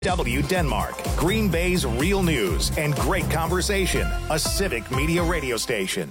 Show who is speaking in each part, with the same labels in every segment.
Speaker 1: W Denmark, Green Bay's real news and great conversation, a civic media radio station.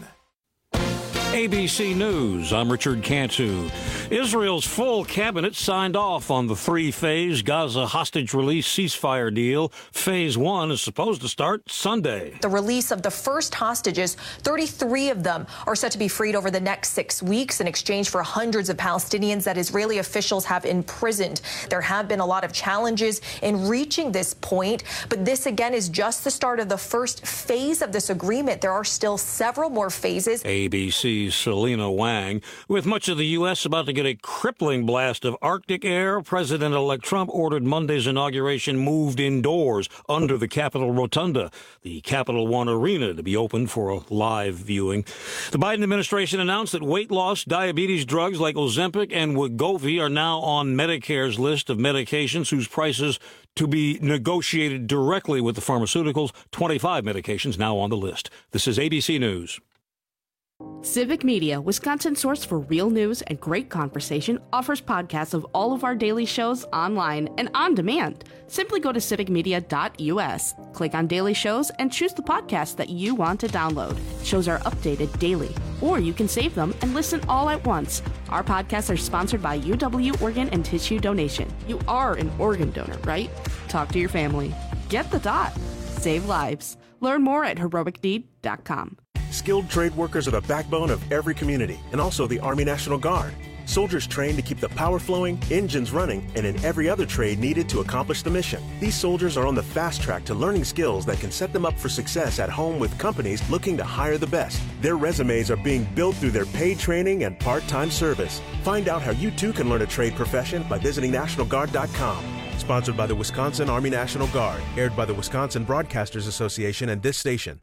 Speaker 2: ABC News, I'm Richard Cantu. Israel's full cabinet signed off on the three-phase Gaza hostage release ceasefire deal. Phase 1 is supposed to start Sunday.
Speaker 3: The release of the first hostages, 33 of them are set to be freed over the next 6 weeks in exchange for hundreds of Palestinians that Israeli officials have imprisoned. There have been a lot of challenges in reaching this point, but this again is just the start of the first phase of this agreement. There are still several more phases.
Speaker 2: ABC's Selena Wang. With much of the U.S. about to get a crippling blast of Arctic air, President-elect Trump ordered Monday's inauguration moved indoors under the Capitol Rotunda, the Capital One Arena, to be open for a live viewing. The Biden administration announced that weight loss, diabetes drugs like Ozempic and Wegovy are now on Medicare's list of medications whose prices to be negotiated directly with the pharmaceuticals. 25 medications now on the list. This is ABC News.
Speaker 4: Civic Media, Wisconsin's source for real news and great conversation, offers podcasts of all of our daily shows online and on demand. Simply go to civicmedia.us, click on daily shows, and choose the podcast that you want to download. Shows are updated daily, or you can save them and listen all at once. Our podcasts are sponsored by UW Organ and Tissue Donation. You are an organ donor, right? Talk to your family. Get the dot. Save lives. Learn more at heroicdeed.com.
Speaker 5: Skilled trade workers are the backbone of every community, and also the Army National Guard. Soldiers trained to keep the power flowing, engines running, and in every other trade needed to accomplish the mission. These soldiers are on the fast track to learning skills that can set them up for success at home with companies looking to hire the best. Their resumes are being built through their paid training and part-time service. Find out how you too can learn a trade profession by visiting NationalGuard.com. Sponsored by the Wisconsin Army National Guard. Aired by the Wisconsin Broadcasters Association and this station.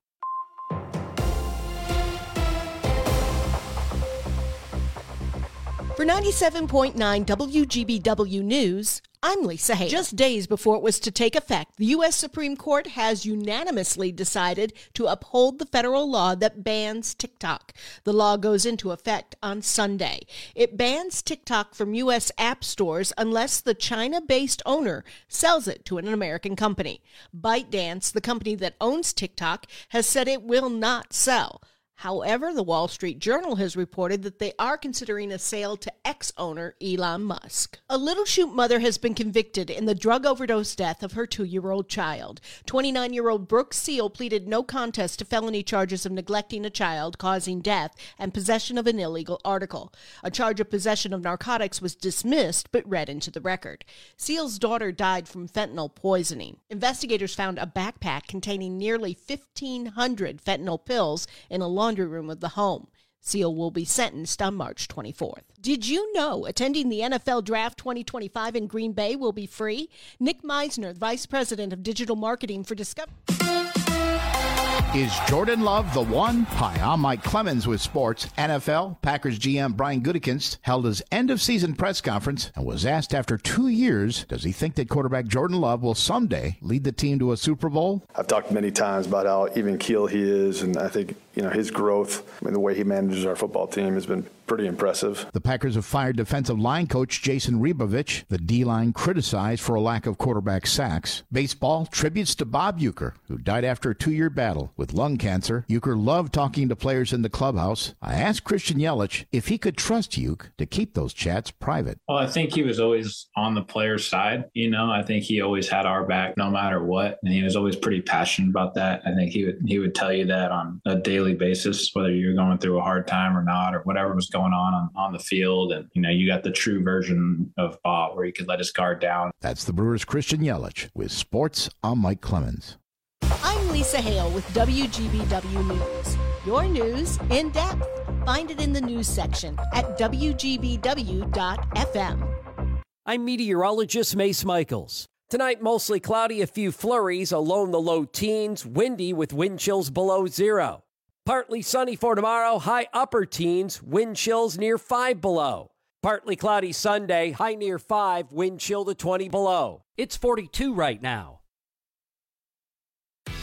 Speaker 6: For 97.9 WGBW News, I'm Lisa Hale. Just days before it was to take effect, the U.S. Supreme Court has unanimously decided to uphold the federal law that bans TikTok. The law goes into effect on Sunday. It bans TikTok from U.S. app stores unless the China-based owner sells it to an American company. ByteDance, the company that owns TikTok, has said it will not sell. However, the Wall Street Journal has reported that they are considering a sale to ex-owner Elon Musk. A Little Chute mother has been convicted in the drug overdose death of her 2-year-old child. 29-year-old Brooke Seal pleaded no contest to felony charges of neglecting a child, causing death, and possession of an illegal article. A charge of possession of narcotics was dismissed but read into the record. Seal's daughter died from fentanyl poisoning. Investigators found a backpack containing nearly 1,500 fentanyl pills in a laundry room of the home. Seal will be sentenced on March 24th. Did you know attending the NFL Draft 2025 in Green Bay will be free? Nick Meisner, Vice President of Digital Marketing for Discovery.
Speaker 7: Is Jordan Love the one? Hi, I'm Mike Clemens with sports. NFL Packers GM Brian Gutekunst held his end-of-season press conference and was asked after 2 years, does he think that quarterback Jordan Love will someday lead the team to a Super Bowl?
Speaker 8: I've talked many times about how even keel he is, and I think his growth and the way he manages our football team has been pretty impressive.
Speaker 7: The Packers have fired defensive line coach Jason Rebovich. The D-line criticized for a lack of quarterback sacks. Baseball tributes to Bob Uecker, who died after a 2-year battle with lung cancer. Uecker loved talking to players in the clubhouse. I asked Christian Yelich if he could trust Uecker to keep those chats private.
Speaker 9: Well, I think he was always on the player's side. I think he always had our back no matter what, and he was always pretty passionate about that. I think he would tell you that on a daily basis, whether you're going through a hard time or not, or whatever was going on the field. And, you got the true version of Bob where he could let his guard down.
Speaker 7: That's the Brewers' Christian Yelich with sports. I'm Mike Clemens.
Speaker 6: I'm Lisa Hale with WGBW News. Your news in depth. Find it in the news section at WGBW.FM.
Speaker 10: I'm meteorologist Mace Michaels. Tonight, mostly cloudy, a few flurries, along the low teens, windy with wind chills below 0. Partly sunny for tomorrow, high upper teens, wind chills near 5 below. Partly cloudy Sunday, high near 5, wind chill to 20 below. It's 42 right now.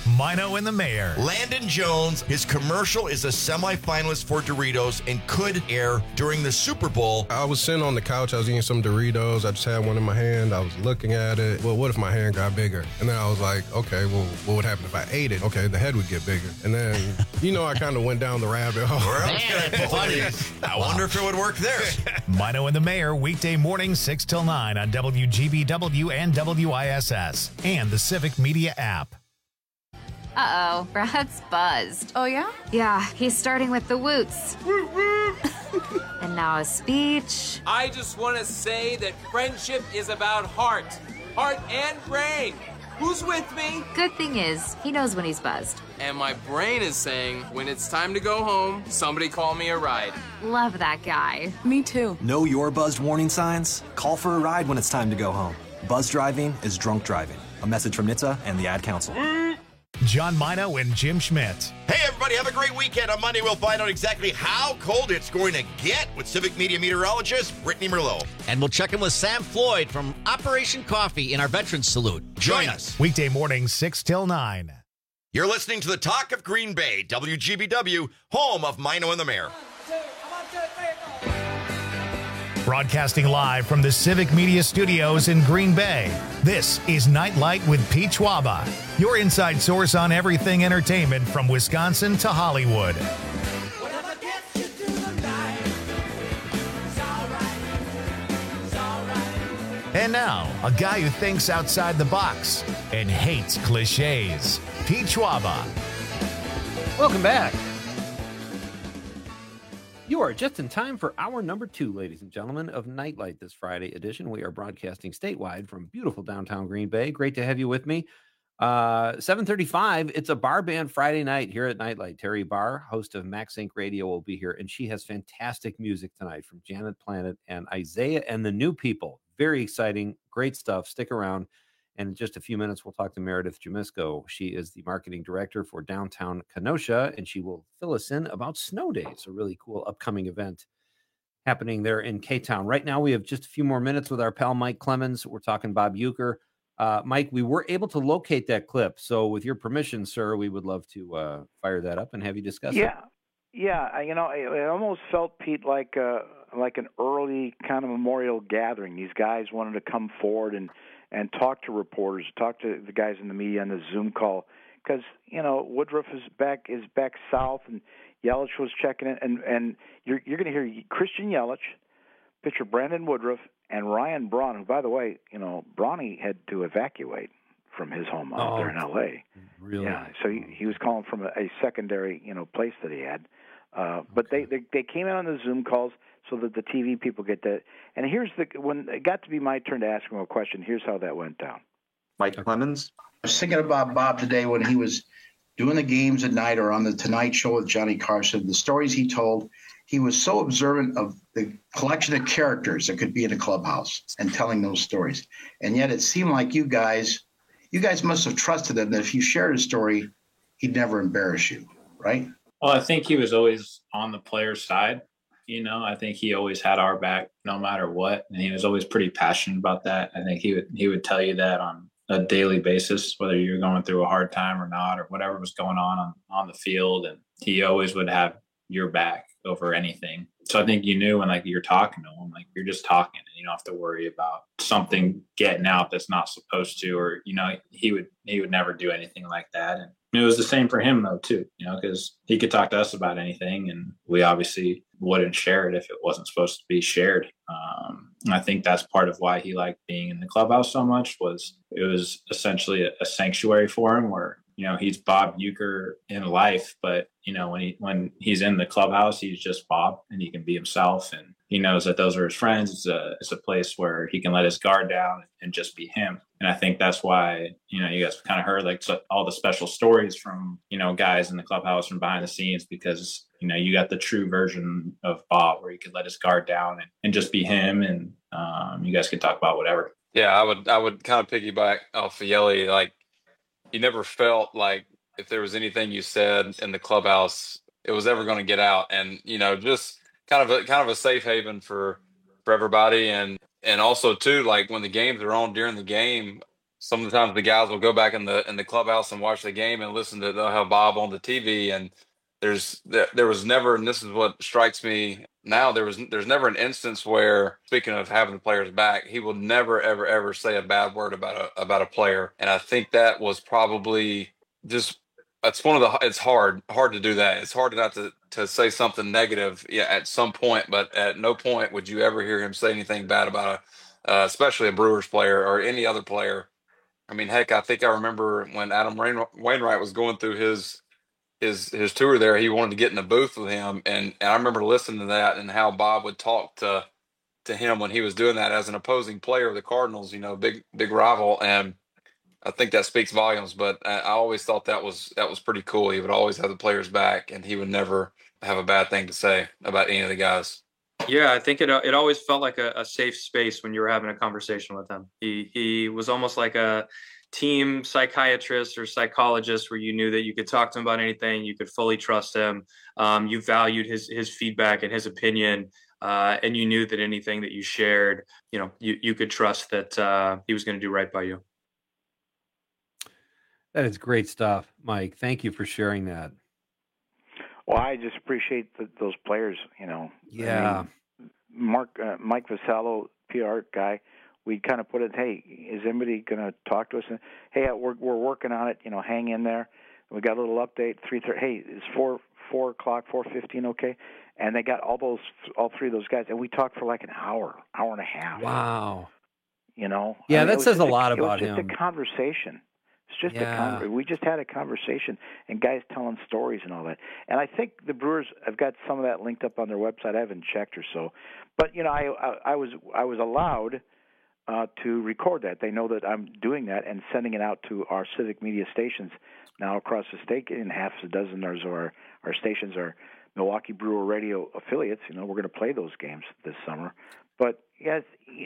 Speaker 1: Mino and the Mayor.
Speaker 11: Landon Jones, his commercial is a semifinalist for Doritos and could air during the Super Bowl.
Speaker 12: I was sitting on the couch, I was eating some Doritos, I just had one in my hand, I was looking at it. Well, what if my hand got bigger? And then I was like, okay, well, what would happen if I ate it? Okay, the head would get bigger. And then, I kind of went down the rabbit hole.
Speaker 11: I wonder if it would work there.
Speaker 1: Mino and the Mayor, weekday morning 6 till 9 on WGBW and WISS and the Civic Media app.
Speaker 13: Uh-oh, Brad's buzzed.
Speaker 14: Oh, yeah?
Speaker 13: Yeah, he's starting with the woots. And now a speech.
Speaker 15: I just want to say that friendship is about heart and brain. Who's with me?
Speaker 13: Good thing is, he knows when he's buzzed.
Speaker 15: And my brain is saying, when it's time to go home, somebody call me a ride.
Speaker 13: Love that guy.
Speaker 14: Me too.
Speaker 16: Know your buzzed warning signs? Call for a ride when it's time to go home. Buzz driving is drunk driving. A message from NHTSA and the Ad Council.
Speaker 1: John Mino and Jim Schmidt.
Speaker 11: Hey, everybody, have a great weekend. On Monday, we'll find out exactly how cold it's going to get with Civic Media meteorologist Brittany Merlot.
Speaker 17: And we'll check in with Sam Floyd from Operation Coffee in our Veterans Salute.
Speaker 11: Join us.
Speaker 1: Weekday morning, 6 till 9.
Speaker 11: You're listening to the Talk of Green Bay, WGBW, home of Mino and the Mayor.
Speaker 1: Broadcasting live from the Civic Media Studios in Green Bay, this is Nightlight with Pete Schwaba, your inside source on everything entertainment from Wisconsin to Hollywood. And now, a guy who thinks outside the box and hates cliches, Pete Schwaba.
Speaker 18: Welcome back. You are just in time for hour number 2, ladies and gentlemen, of Nightlight this Friday edition. We are broadcasting statewide from beautiful downtown Green Bay. Great to have you with me. 7:35, it's a bar band Friday night here at Nightlight. Terry Barr, host of Max Inc. Radio, will be here, and she has fantastic music tonight from Janet Planet and Isaiah and the New People. Very exciting, great stuff. Stick around. And in just a few minutes, we'll talk to Meredith Jamisko. She is the marketing director for Downtown Kenosha, and she will fill us in about Snow Days, a really cool upcoming event happening there in K-Town. Right now, we have just a few more minutes with our pal Mike Clemens. We're talking Bob Uecker. Mike, we were able to locate that clip. So with your permission, sir, we would love to fire that up and have you discuss it.
Speaker 19: Yeah. It almost felt, Pete, like an early kind of memorial gathering. These guys wanted to come forward and talk to reporters, talk to the guys in the media on the Zoom call, because Woodruff is back south, and Yelich was checking it, and you're going to hear Christian Yelich, pitcher Brandon Woodruff, and Ryan Braun, who, by the way, Brawny had to evacuate from his home out there in L.A.
Speaker 18: Really?
Speaker 19: Yeah, so he was calling from a secondary place that he had. But they came in on the Zoom calls so that the TV people get that. And when it got to be my turn to ask him a question, here's how that went down.
Speaker 20: Mike Clemens. I was thinking about Bob today when he was doing the games at night or on the Tonight Show with Johnny Carson, the stories he told. He was so observant of the collection of characters that could be in a clubhouse and telling those stories. And yet it seemed like you guys must have trusted him that if you shared a story, he'd never embarrass you, right?
Speaker 9: Well, I think he was always on the player's side. I think he always had our back no matter what. And he was always pretty passionate about that. I think he would tell you that on a daily basis, whether you're going through a hard time or not, or whatever was going on the field. And he always would have your back over anything. So I think you knew when you're talking to him, you're just talking and you don't have to worry about something getting out that's not supposed to, or, he would never do anything like that. And it was the same for him though, too, because he could talk to us about anything and we obviously wouldn't share it if it wasn't supposed to be shared. And I think that's part of why he liked being in the clubhouse so much. It was essentially a sanctuary for him where, he's Bob Uecker in life, but when he's in the clubhouse, he's just Bob and he can be himself. And he knows that those are his friends. It's a place where he can let his guard down and just be him. And I think that's why, you guys kind of heard all the special stories from, guys in the clubhouse from behind the scenes, because, you got the true version of Bob where he could let his guard down and just be him. And you guys could talk about whatever.
Speaker 21: Yeah, I would kind of piggyback off of Yelly. You never felt like if there was anything you said in the clubhouse, it was ever going to get out. And, just kind of a safe haven for everybody. And also too, when the games are on during the game, some of the times the guys will go back in the clubhouse and watch the game and they'll have Bob on the TV, and there was never, and this is what strikes me now, there's never an instance where, speaking of having the players back, he will never ever say a bad word about a player. And I think that was probably just, it's hard to do that. It's hard not to say something negative at some point, but at no point would you ever hear him say anything bad about especially a Brewers player or any other player. I mean, heck, I think I remember when Adam Wainwright was going through his tour there, he wanted to get in the booth with him, and I remember listening to that and how Bob would talk to him when he was doing that as an opposing player of the Cardinals, big rival, and I think that speaks volumes. But I always thought that was pretty cool. He would always have the players back, and he would never have a bad thing to say about any of the guys.
Speaker 14: Yeah, I think it always felt like a safe space when you were having a conversation with him. He was almost like a team psychiatrist or psychologist where you knew that you could talk to him about anything, you could fully trust him. You valued his feedback and his opinion, and you knew that anything that you shared, you could trust that he was going to do right by you.
Speaker 18: That is great stuff, Mike. Thank you for sharing that.
Speaker 19: Well, I just appreciate those players,
Speaker 18: Yeah.
Speaker 19: I mean, Mike Vasallo, PR guy, we kind of put it, hey, is anybody going to talk to us? And, hey, we're working on it, hang in there. We got a little update, 3:30. Hey, is 4 o'clock, 4:15 okay? And they got all three of those guys, and we talked for like an hour and a half.
Speaker 18: Wow.
Speaker 19: Yeah,
Speaker 18: that says a lot about him.
Speaker 19: It was just a conversation. It's just we just had a conversation, and guys telling stories and all that. And I think the Brewers have got some of that linked up on their website. I haven't checked or so, but I was allowed to record that. They know that I'm doing that and sending it out to our civic media stations now across the state. In half a dozen of our stations are Milwaukee Brewer Radio affiliates. We're going to play those games this summer. But yes.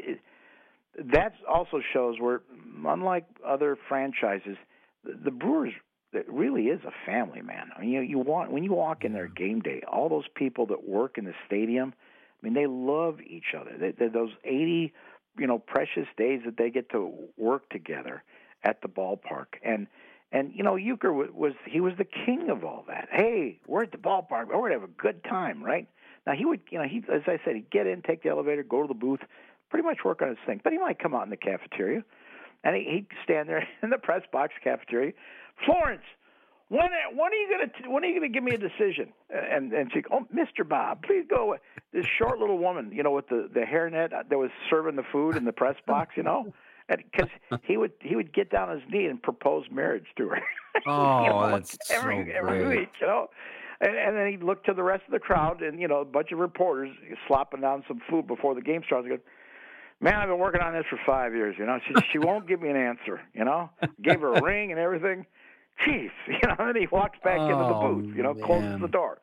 Speaker 19: That also shows where, unlike other franchises, the Brewers, it really is a family, man. I mean, when you walk in there game day, all those people that work in the stadium, I mean, they love each other. Those 80, precious days that they get to work together at the ballpark, and Uecker was the king of all that. Hey, we're at the ballpark. We're gonna have a good time, right? Now he would, as I said, he'd get in, take the elevator, go to the booth. Pretty much work on his thing, but he might come out in the cafeteria, and he'd stand there in the press box cafeteria. Florence, when are you gonna give me a decision? And she, Mr. Bob, please go. This short little woman, with the hairnet that was serving the food in the press box, and because he would get down on his knee and propose marriage to her.
Speaker 18: Oh, that's
Speaker 19: every
Speaker 18: great.
Speaker 19: week, And then he'd look to the rest of the crowd, and a bunch of reporters slopping down some food before the game starts. And go, man, I've been working on this for 5 years. She won't give me an answer. Gave her a ring and everything. Chief, and then he walks back into the booth. Closes the door.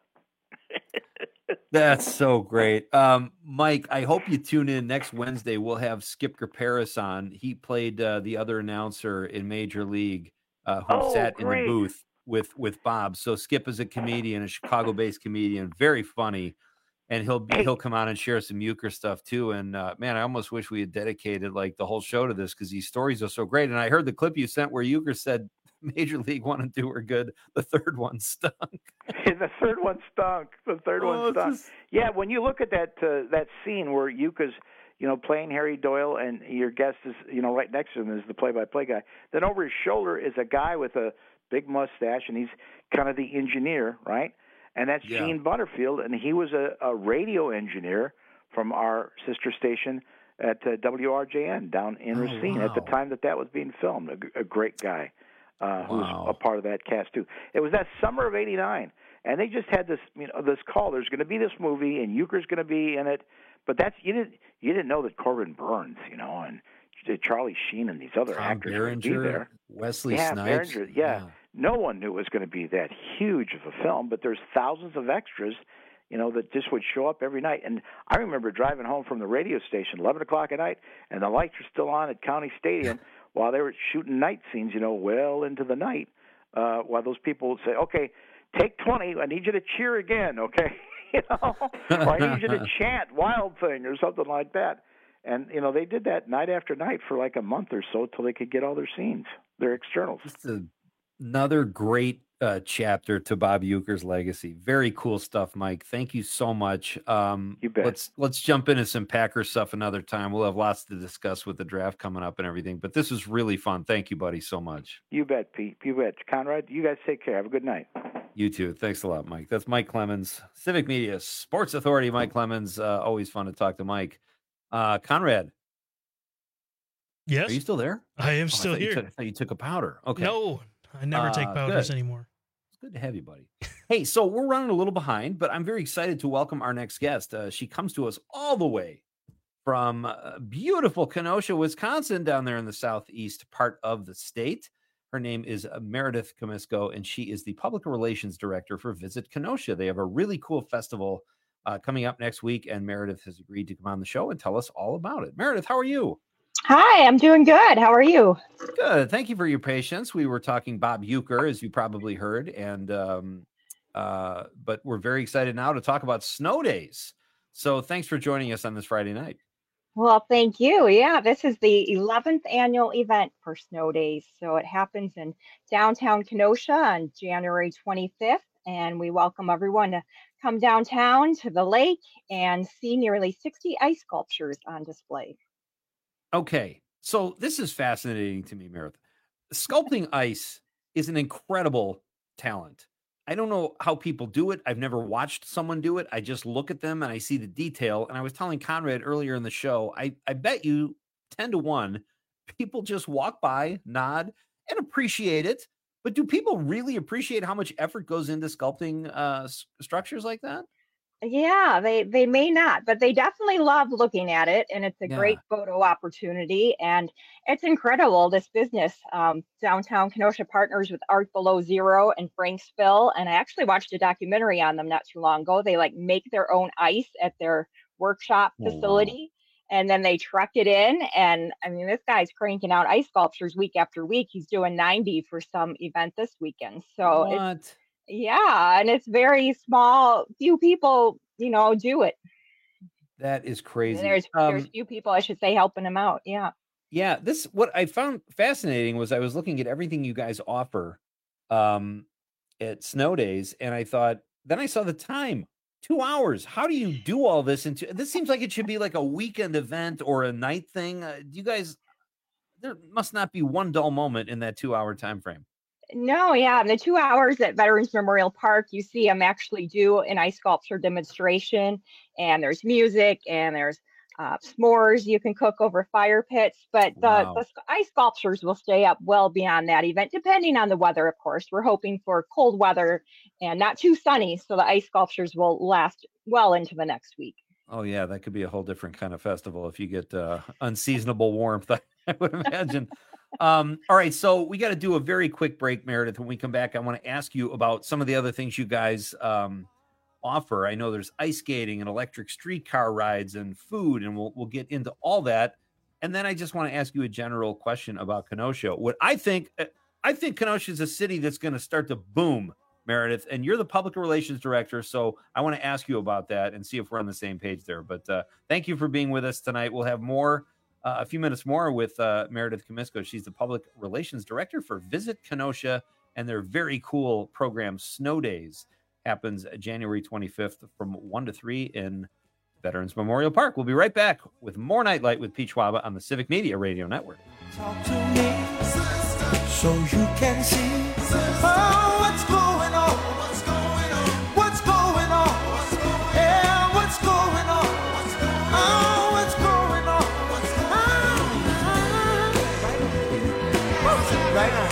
Speaker 18: That's so great. Mike, I hope you tune in next Wednesday. We'll have Skip Kaparis on. He played the other announcer in Major League who sat in the booth with Bob. So Skip is a comedian, a Chicago-based comedian, very funny. And he'll come on and share some Uecker stuff too. And man, I almost wish we had dedicated like the whole show to this because these stories are so great. And I heard the clip you sent where Uecker said Major League 1 and 2 were good. The third one stunk.
Speaker 19: The third one stunk. Yeah, when you look at that scene where Uecker's playing Harry Doyle and your guest is right next to him is the play-by-play guy. Then over his shoulder is a guy with a big mustache, and he's kind of the engineer, right? And that's Gene Butterfield, and he was a radio engineer from our sister station at WRJN down in Racine at the time that was being filmed. A great guy who was a part of that cast too. It was that summer of '89, and they just had this this call. There's going to be this movie, and Uecker's going to be in it. But you didn't know that Corbin Burns, and Charlie Sheen and these other actors would be there.
Speaker 18: Wesley Snipes.
Speaker 19: Behringer, no one knew it was going to be that huge of a film, but there's thousands of extras, that just would show up every night. And I remember driving home from the radio station, 11 o'clock at night, and the lights were still on at County Stadium while they were shooting night scenes, well into the night, while those people would say, okay, take 20, I need you to cheer again, okay? Or I need you to chant Wild Thing or something like that. And, they did that night after night for like a month or so till they could get all their scenes, their externals.
Speaker 18: Just another great chapter to Bob Uecker's legacy. Very cool stuff, Mike. Thank you so much.
Speaker 19: You bet.
Speaker 18: Let's jump into some Packers stuff another time. We'll have lots to discuss with the draft coming up and everything. But this was really fun. Thank you, buddy, so much.
Speaker 19: You bet, Pete. You bet. Conrad, you guys take care. Have a good night.
Speaker 18: You too. Thanks a lot, Mike. That's Mike Clemens, Civic Media Sports Authority. Mike Clemens. Always fun to talk to Mike. Conrad.
Speaker 3: Yes.
Speaker 18: Are you still there?
Speaker 3: I am still here.
Speaker 18: I thought you took a powder. Okay.
Speaker 3: No, I never take powders anymore.
Speaker 18: It's good to have you, buddy. Hey, so we're running a little behind, but I'm very excited to welcome our next guest. She comes to us all the way from beautiful Kenosha, Wisconsin, down there in the southeast part of the state. Her name is Meredith Comisko, and she is the public relations director for Visit Kenosha. They have a really cool festival coming up next week, and Meredith has agreed to come on the show and tell us all about it. Meredith, how are you?
Speaker 22: Hi, I'm doing good. How are you?
Speaker 18: Good. Thank you for your patience. We were talking Bob Uecker, as you probably heard, and but we're very excited now to talk about snow days. So thanks for joining us on this Friday night.
Speaker 22: Well, thank you. Yeah, this is the 11th annual event for Snow Days. So it happens in downtown Kenosha on January 25th, and we welcome everyone to come downtown to the lake and see nearly 60 ice sculptures on display.
Speaker 18: Okay, so this is fascinating to me, Meredith. Sculpting ice is an incredible talent. I don't know how people do it. I've never watched someone do it. I just look at them and I see the detail. And I was telling Conrad earlier in the show, I bet you 10-1, people just walk by, nod, and appreciate it. But do people really appreciate how much effort goes into sculpting structures like that?
Speaker 22: Yeah, they may not, but they definitely love looking at it, and it's a great photo opportunity, and it's incredible, this business. Downtown Kenosha partners with Art Below Zero and Franksville, and I actually watched a documentary on them not too long ago. They make their own ice at their workshop facility, and then they truck it in, and I mean, this guy's cranking out ice sculptures week after week. He's doing 90 for some event this weekend, so yeah, and it's very small. Few people, do it.
Speaker 18: That is crazy.
Speaker 22: And there's few people, I should say, helping him out. Yeah.
Speaker 18: Yeah. What I found fascinating was I was looking at everything you guys offer at Snow Days, and I thought, then I saw the time, 2 hours. How do you do all this? This seems like it should be like a weekend event or a night thing. You guys, there must not be one dull moment in that 2 hour time frame.
Speaker 22: No, yeah. In the 2 hours at Veterans Memorial Park, you see them actually do an ice sculpture demonstration, and there's music and there's s'mores you can cook over fire pits. But the ice sculptures will stay up well beyond that event, depending on the weather, of course. We're hoping for cold weather and not too sunny, so the ice sculptures will last well into the next week.
Speaker 18: Oh, yeah. That could be a whole different kind of festival if you get unseasonable warmth, I would imagine. All right, so we got to do a very quick break, Meredith. When we come back, I want to ask you about some of the other things you guys offer. I know there's ice skating and electric streetcar rides and food, and we'll get into all that. And then I just want to ask you a general question about Kenosha. What I think Kenosha is a city that's going to start to boom, Meredith, and you're the public relations director, so I want to ask you about that and see if we're on the same page there. But thank you for being with us tonight. We'll have more. A few minutes more with Meredith Comisko. She's the public relations director for Visit Kenosha, and their very cool program, Snow Days, happens January 25th from 1 to 3 in Veterans Memorial Park. We'll be right back with more Nightlight with Pete Schwaba on the Civic Media Radio Network.
Speaker 23: Talk to me so you can see what's going on. What's going on? What's going on? Yeah, what's going on? Right now.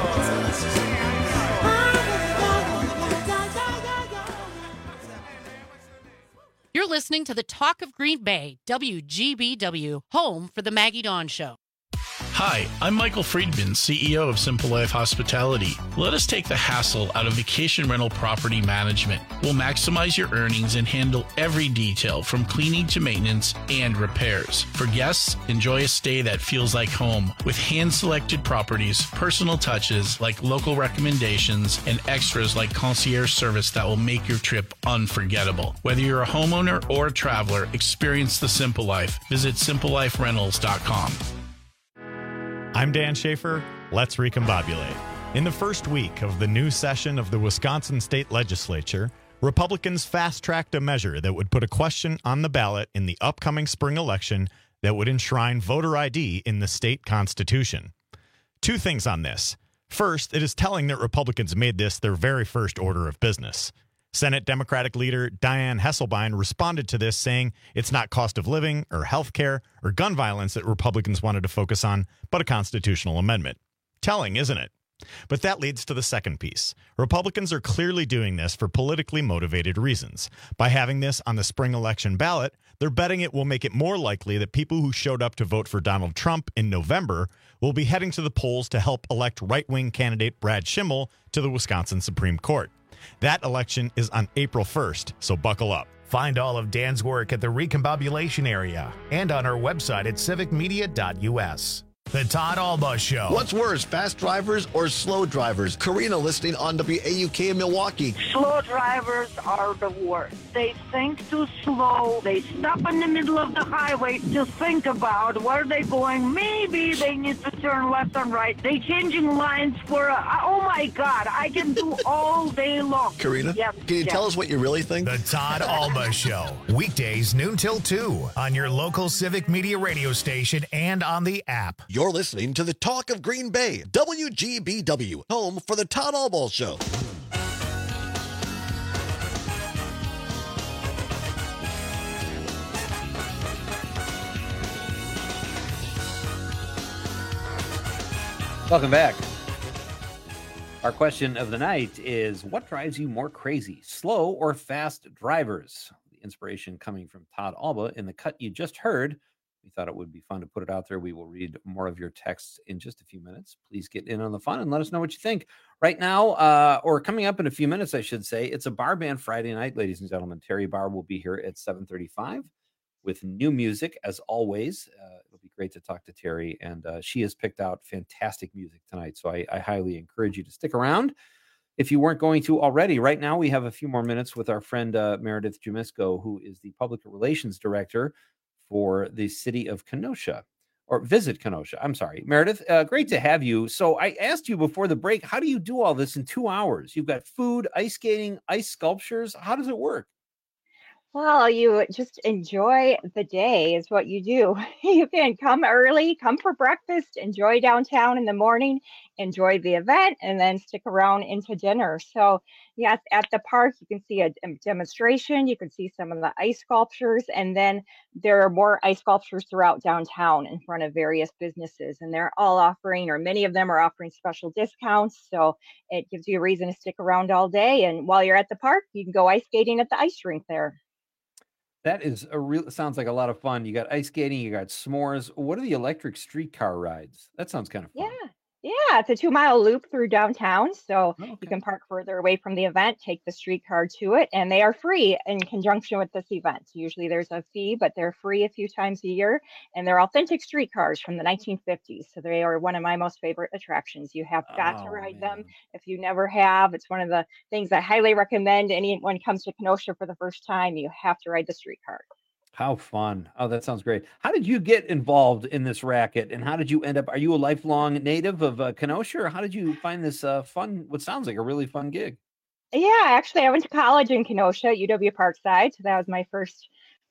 Speaker 24: You're listening to the Talk of Green Bay, WGBW, home for the Maggie Dawn Show.
Speaker 2: Hi, I'm Michael Friedman, CEO of Simple Life Hospitality. Let us take the hassle out of vacation rental property management. We'll maximize your earnings and handle every detail from cleaning to maintenance and repairs. For guests, enjoy a stay that feels like home with hand-selected properties, personal touches like local recommendations, and extras like concierge service that will make your trip unforgettable. Whether you're a homeowner or a traveler, experience the Simple Life. Visit simpleliferentals.com.
Speaker 4: I'm Dan Schaefer. Let's recombobulate. In the first week of the new session of the Wisconsin State Legislature, Republicans fast-tracked a measure that would put a question on the ballot in the upcoming spring election that would enshrine voter ID in the state constitution. Two things on this. First, it is telling that Republicans made this their very first order of business. Senate Democratic leader Dianne Hesselbein responded to this, saying it's not cost of living or health care or gun violence that Republicans wanted to focus on, but a constitutional amendment. Telling, isn't it? But that leads to the second piece. Republicans are clearly doing this for politically motivated reasons. By having this on the spring election ballot, they're betting it will make it more likely that people who showed up to vote for Donald Trump in November will be heading to the polls to help elect right-wing candidate Brad Schimmel to the Wisconsin Supreme Court. That election is on April 1st, so buckle up.
Speaker 1: Find all of Dan's work at the Recombobulation area and on our website at civicmedia.us. The Todd Alba Show.
Speaker 5: What's worse, fast drivers or slow drivers? Karina listening on WAUK in Milwaukee.
Speaker 8: Slow drivers are the worst. They think too slow. They stop in the middle of the highway to think about where they're going. Maybe they need to turn left and right. They changing lines for oh my God, I can do all day long.
Speaker 5: Karina, can you tell us what you really think?
Speaker 1: The Todd Alba Show. Weekdays noon till 2 on your local Civic Media radio station and on the app.
Speaker 5: You're listening to the Talk of Green Bay, WGBW, home for the Todd Alba Show.
Speaker 18: Welcome back. Our question of the night is, what drives you more crazy, slow or fast drivers? The inspiration coming from Todd Alba in the cut you just heard. We thought it would be fun to put it out there. We will read more of your texts in just a few minutes. Please get in on the fun and let us know what you think. Right now, or coming up in a few minutes, I should say, it's a bar band Friday night, ladies and gentlemen. Terry Barr will be here at 7:35 with new music, as always. It'll be great to talk to Terry, and she has picked out fantastic music tonight, so I highly encourage you to stick around. If you weren't going to already, right now we have a few more minutes with our friend Meredith Jumisko, who is the Public Relations Director for the city of Kenosha, or Visit Kenosha. I'm sorry, Meredith, great to have you. So I asked you before the break, how do you do all this in 2 hours? You've got food, ice skating, ice sculptures. How does it work?
Speaker 22: Well, you just enjoy the day is what you do. You can come early, come for breakfast, enjoy downtown in the morning, enjoy the event, and then stick around into dinner. So yes, at the park, you can see a demonstration. You can see some of the ice sculptures, and then there are more ice sculptures throughout downtown in front of various businesses, and they're all offering, or many of them are offering special discounts. So it gives you a reason to stick around all day. And while you're at the park, you can go ice skating at the ice rink there.
Speaker 18: That is sounds like a lot of fun. You got ice skating, you got s'mores. What are the electric streetcar rides? That sounds kind of fun.
Speaker 22: Yeah, it's a 2-mile loop through downtown. So you can park further away from the event, take the streetcar to it, and they are free in conjunction with this event. Usually there's a fee, but they're free a few times a year, and they're authentic streetcars from the 1950s. So they are one of my most favorite attractions. You have got to ride them if you never have. It's one of the things I highly recommend. Anyone comes to Kenosha for the first time, you have to ride the streetcar.
Speaker 18: How fun. Oh, that sounds great. How did you get involved in this racket, and how did you end up? Are you a lifelong native of Kenosha, or how did you find this fun, what sounds like a really fun gig?
Speaker 22: Yeah, actually, I went to college in Kenosha, UW Parkside. So that was my first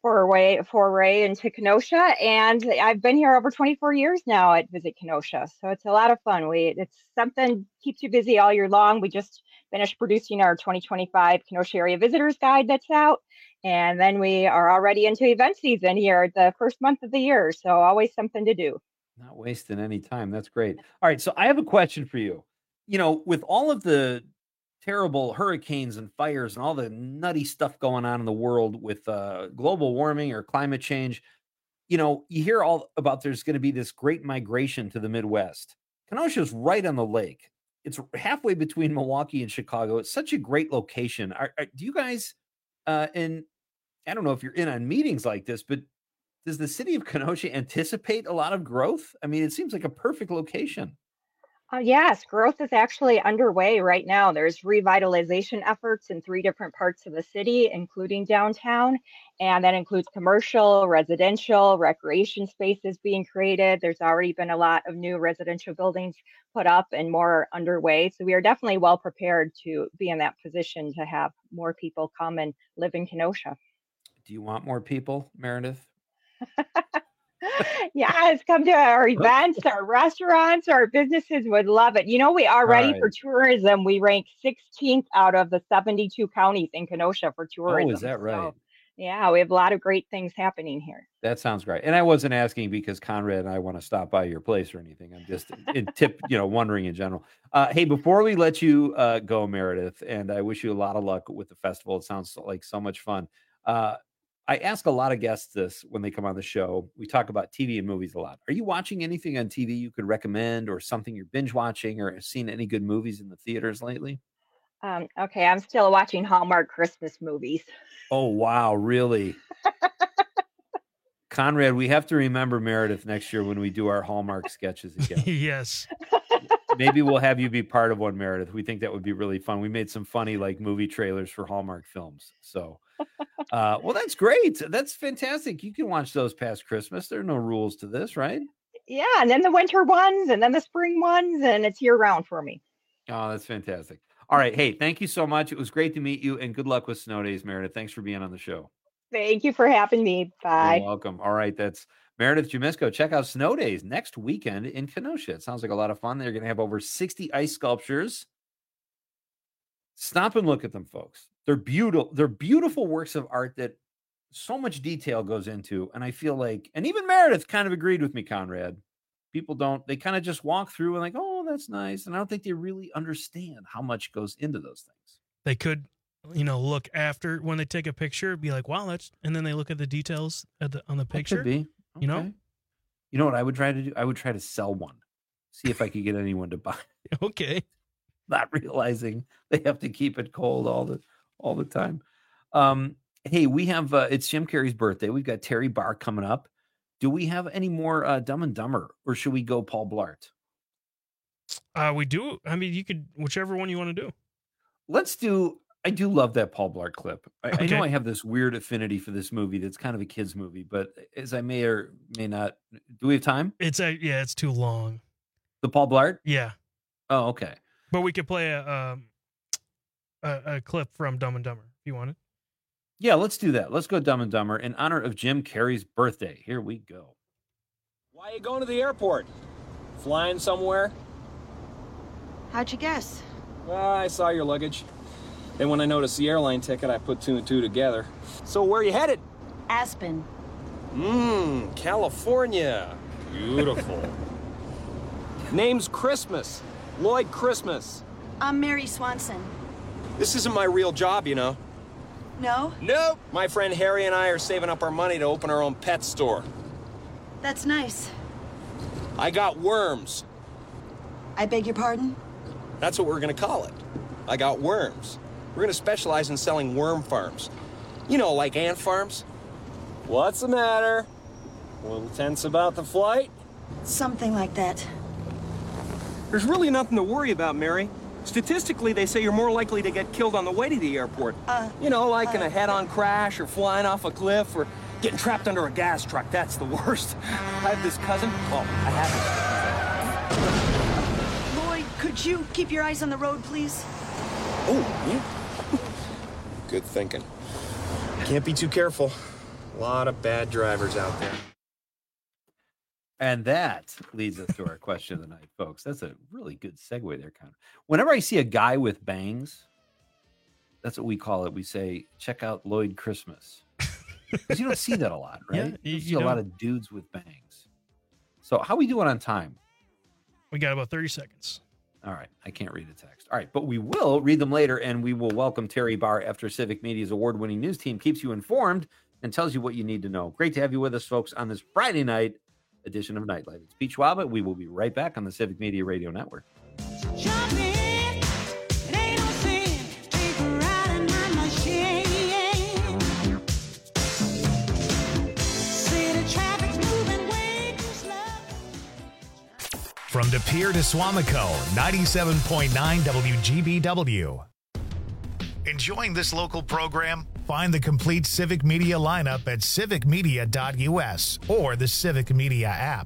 Speaker 22: foray into Kenosha, and I've been here over 24 years now at Visit Kenosha. So it's a lot of fun. It's something keeps you busy all year long. We just finished producing our 2025 Kenosha Area Visitors Guide that's out. And then we are already into event season here, the first month of the year. So always something to do.
Speaker 18: Not wasting any time. That's great. All right. So I have a question for you. You know, with all of the terrible hurricanes and fires and all the nutty stuff going on in the world with global warming or climate change, you hear all about there's going to be this great migration to the Midwest. Kenosha's right on the lake. It's halfway between Milwaukee and Chicago. It's such a great location. Do you guys, and I don't know if you're in on meetings like this, but does the city of Kenosha anticipate a lot of growth? I mean, it seems like a perfect location.
Speaker 22: Yes, growth is actually underway right now. There's revitalization efforts in 3 different parts of the city, including downtown. And that includes commercial, residential, recreation spaces being created. There's already been a lot of new residential buildings put up and more underway. So we are definitely well prepared to be in that position to have more people come and live in Kenosha.
Speaker 18: Do you want more people, Meredith?
Speaker 22: Yes, come to our events, our restaurants, our businesses would love it. We are ready for tourism. We rank 16th out of the 72 counties in Kenosha for tourism.
Speaker 18: Oh, is that right?
Speaker 22: So, yeah, we have a lot of great things happening here.
Speaker 18: That sounds great. And I wasn't asking because Conrad and I want to stop by your place or anything. I'm just wondering in general. Hey, before we let you go, Meredith, and I wish you a lot of luck with the festival. It sounds like so much fun. I ask a lot of guests this when they come on the show. We talk about TV and movies a lot. Are you watching anything on TV you could recommend, or something you're binge watching, or seen any good movies in the theaters lately?
Speaker 22: Okay, I'm still watching Hallmark Christmas movies.
Speaker 18: Oh, wow. Really? Conrad, we have to remember Meredith next year when we do our Hallmark sketches again.
Speaker 3: Yes.
Speaker 18: Maybe we'll have you be part of one, Meredith. We think that would be really fun. We made some funny movie trailers for Hallmark films. So, well, that's great. That's fantastic. You can watch those past Christmas. There are no rules to this, right?
Speaker 22: Yeah, and then the winter ones, and then the spring ones, and it's year round for me.
Speaker 18: Oh, that's fantastic. All right. Hey, thank you so much. It was great to meet you, and good luck with Snow Days, Meredith. Thanks for being on the show.
Speaker 22: Thank you for having me. Bye.
Speaker 18: You're welcome. All right. That's Meredith Jumisko. Check out Snow Days next weekend in Kenosha. It sounds like a lot of fun. They're going to have over 60 ice sculptures. Stop and look at them, folks. They're beautiful. They're beautiful works of art that so much detail goes into. And I feel like, and even Meredith kind of agreed with me, Conrad. People they kind of just walk through and oh, that's nice. And I don't think they really understand how much goes into those things.
Speaker 3: They could, look after when they take a picture, be like, wow, and then they look at the details on the picture.
Speaker 18: That could be. Okay. You know what I would try to do? I would try to sell one. See if I could get anyone to buy it.
Speaker 3: Okay.
Speaker 18: Not realizing they have to keep it cold all the time. Hey, we have it's Jim Carrey's birthday. We've got Terry Barr coming up. Do we have any more Dumb and Dumber, or should we go Paul Blart?
Speaker 3: We do. I mean, you could, whichever one you want to do.
Speaker 18: Let's do. I do love that Paul Blart clip.
Speaker 3: Okay.
Speaker 18: I know I have this weird affinity for this movie that's kind of a kid's movie, but as I may or may not, do we have time?
Speaker 3: It's too long.
Speaker 18: The Paul Blart?
Speaker 3: Yeah.
Speaker 18: Oh, okay.
Speaker 3: But we could play a clip from Dumb and Dumber if you want it.
Speaker 18: Yeah, let's do that. Let's go Dumb and Dumber in honor of Jim Carrey's birthday. Here we go.
Speaker 6: Why are you going to the airport? Flying somewhere?
Speaker 7: How'd you guess?
Speaker 6: Well, I saw your luggage. Then when I noticed the airline ticket, I put 2 and 2 together. So where are you headed?
Speaker 7: Aspen.
Speaker 6: California. Beautiful. Name's Christmas. Lloyd Christmas.
Speaker 7: I'm Mary Swanson.
Speaker 6: This isn't my real job, you know.
Speaker 7: No?
Speaker 6: Nope. My friend Harry and I are saving up our money to open our own pet store.
Speaker 7: That's nice.
Speaker 6: I got worms.
Speaker 7: I beg your pardon?
Speaker 6: That's what we're going to call it. I got worms. We're going to specialize in selling worm farms. You know, like ant farms. What's the matter? A little tense about the flight?
Speaker 7: Something like that.
Speaker 6: There's really nothing to worry about, Mary. Statistically, they say you're more likely to get killed on the way to the airport. In a head-on crash or flying off a cliff or getting trapped under a gas truck. That's the worst. I have this cousin. Well, I have
Speaker 7: Lloyd, could you keep your eyes on the road, please?
Speaker 6: Oh, yeah. Good thinking. Can't be too careful. A lot of bad drivers out there.
Speaker 18: And that leads us to our question of the night, folks. That's a really good segue there, kind of. Whenever I see a guy with bangs, that's what we call it. We say, check out Lloyd Christmas. Because you don't see that a lot, right?
Speaker 3: Yeah,
Speaker 18: you see a lot of dudes with bangs. So how we doing on time?
Speaker 3: We got about 30 seconds.
Speaker 18: All right. I can't read the text. All right. But we will read them later, and we will welcome Terry Barr after Civic Media's award-winning news team keeps you informed and tells you what you need to know. Great to have you with us, folks, on this Friday night edition of Nightlight. It's Pete Schwaba. We will be right back on the Civic Media Radio Network.
Speaker 1: From De Pere to Swamico, 97.9 WGBW. Enjoying this local program? Find the complete Civic Media lineup at civicmedia.us or the Civic Media app.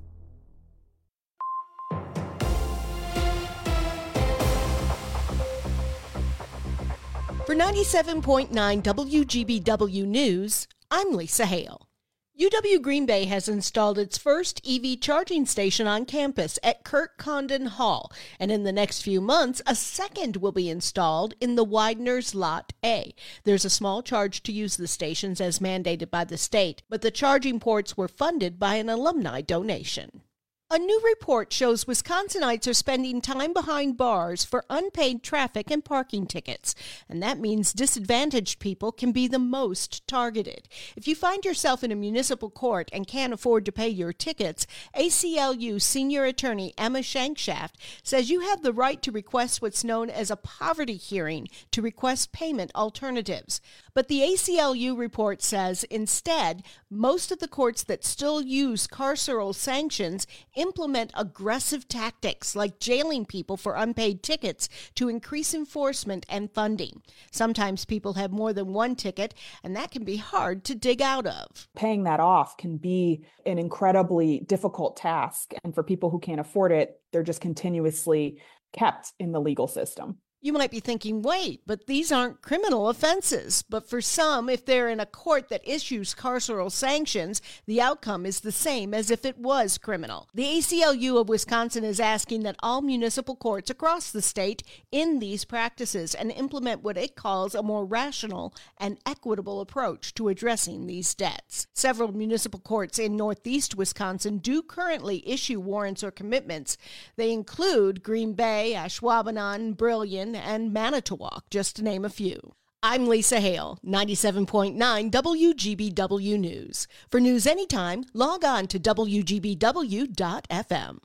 Speaker 10: For 97.9 WGBW News, I'm Lisa Hale. UW Green Bay has installed its first EV charging station on campus at Kirk Condon Hall, and in the next few months, a second will be installed in the Widener's Lot A. There's a small charge to use the stations as mandated by the state, but the charging ports were funded by an alumni donation. A new report shows Wisconsinites are spending time behind bars for unpaid traffic and parking tickets, and that means disadvantaged people can be the most targeted. If you find yourself in a municipal court and can't afford to pay your tickets, ACLU senior attorney Emma Shankshaft says you have the right to request what's known as a poverty hearing to request payment alternatives. But the ACLU report says instead, most of the courts that still use carceral sanctions implement aggressive tactics like jailing people for unpaid tickets to increase enforcement and funding. Sometimes people have more than one ticket, and that can be hard to dig out of.
Speaker 12: Paying that off can be an incredibly difficult task, and for people who can't afford it, they're just continuously kept in the legal system.
Speaker 10: You might be thinking, wait, but these aren't criminal offenses. But for some, if they're in a court that issues carceral sanctions, the outcome is the same as if it was criminal. The ACLU of Wisconsin is asking that all municipal courts across the state end these practices and implement what it calls a more rational and equitable approach to addressing these debts. Several municipal courts in northeast Wisconsin do currently issue warrants or commitments. They include Green Bay, Ashwaubenon, Brillion, and Manitowoc, just to name a few. I'm Lisa Hale, 97.9 WGBW News. For news anytime, log on to WGBW.FM.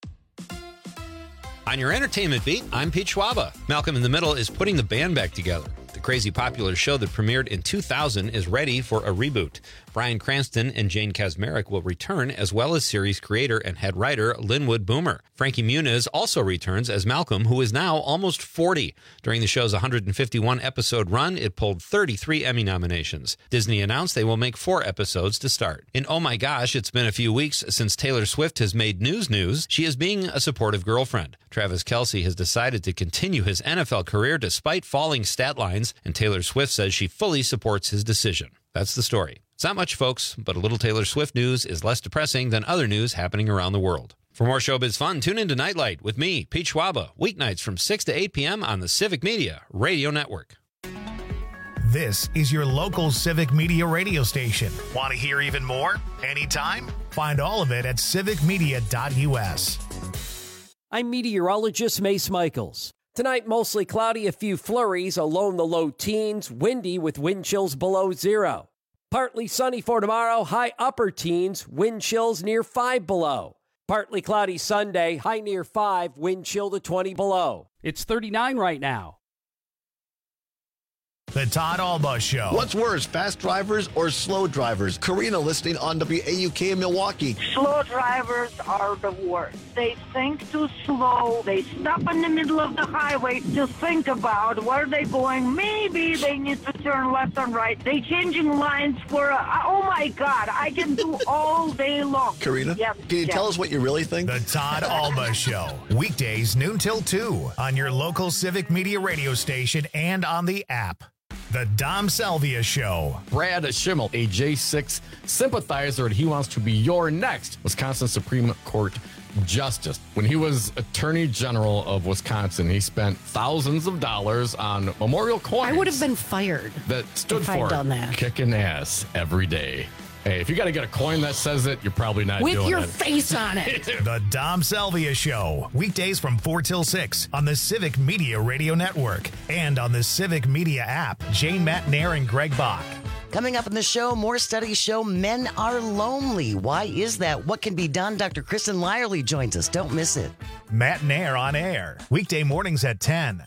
Speaker 18: On your entertainment beat, I'm Pete Schwaba. Malcolm in the Middle is putting the band back together. The crazy popular show that premiered in 2000 is ready for a reboot. Bryan Cranston and Jane Kaczmarek will return, as well as series creator and head writer Linwood Boomer. Frankie Muniz also returns as Malcolm, who is now almost 40. During the show's 151-episode run, it pulled 33 Emmy nominations. Disney announced they will make 4 episodes to start. In Oh My Gosh, it's been a few weeks since Taylor Swift has made news. She is being a supportive girlfriend. Travis Kelce has decided to continue his NFL career despite falling stat lines, and Taylor Swift says she fully supports his decision. That's the story. It's not much, folks, but a little Taylor Swift news is less depressing than other news happening around the world. For more showbiz fun, tune in to Nightlight with me, Pete Schwaba, weeknights from 6 to 8 p.m. on the Civic Media Radio Network.
Speaker 1: This is your local Civic Media radio station. Want to hear even more? Anytime? Find all of it at civicmedia.us.
Speaker 13: I'm meteorologist Mace Michaels. Tonight, mostly cloudy, a few flurries, a low in the low teens, windy with wind chills below 0. Partly sunny for tomorrow, high upper teens, wind chills near 5 below. Partly cloudy Sunday, high near 5, wind chill to 20 below. It's 39 right now.
Speaker 1: The Todd Alba Show.
Speaker 5: What's worse, fast drivers or slow drivers? Karina listening on WAUK in Milwaukee.
Speaker 8: Slow drivers are the worst. They think too slow. They stop in the middle of the highway to think about where they're going. Maybe they need to turn left and right. They changing lines for, oh my God, I can do all day long.
Speaker 5: Karina, can you tell us what you really think?
Speaker 1: The Todd Alba Show. Weekdays noon till 2 on your local Civic Media radio station and on the app. The Dom Salvia Show.
Speaker 15: Brad Schimmel, a J6 sympathizer, and he wants to be your next Wisconsin Supreme Court Justice. When he was Attorney General of Wisconsin, he spent thousands of dollars on memorial coins.
Speaker 25: I would have been fired
Speaker 15: that stood
Speaker 25: if
Speaker 15: for
Speaker 25: I'd done that.
Speaker 15: Kicking ass every day. Hey, if you got to get a coin that says it, you're probably not doing it.
Speaker 25: With your face on it.
Speaker 1: The Dom Salvia Show. Weekdays from 4 till 6 on the Civic Media Radio Network and on the Civic Media app. Jane Matnair and Greg Bach.
Speaker 9: Coming up in the show, more studies show men are lonely. Why is that? What can be done? Dr. Kristen Lyerly joins us. Don't miss it.
Speaker 1: Matt and Air on air. Weekday mornings at 10.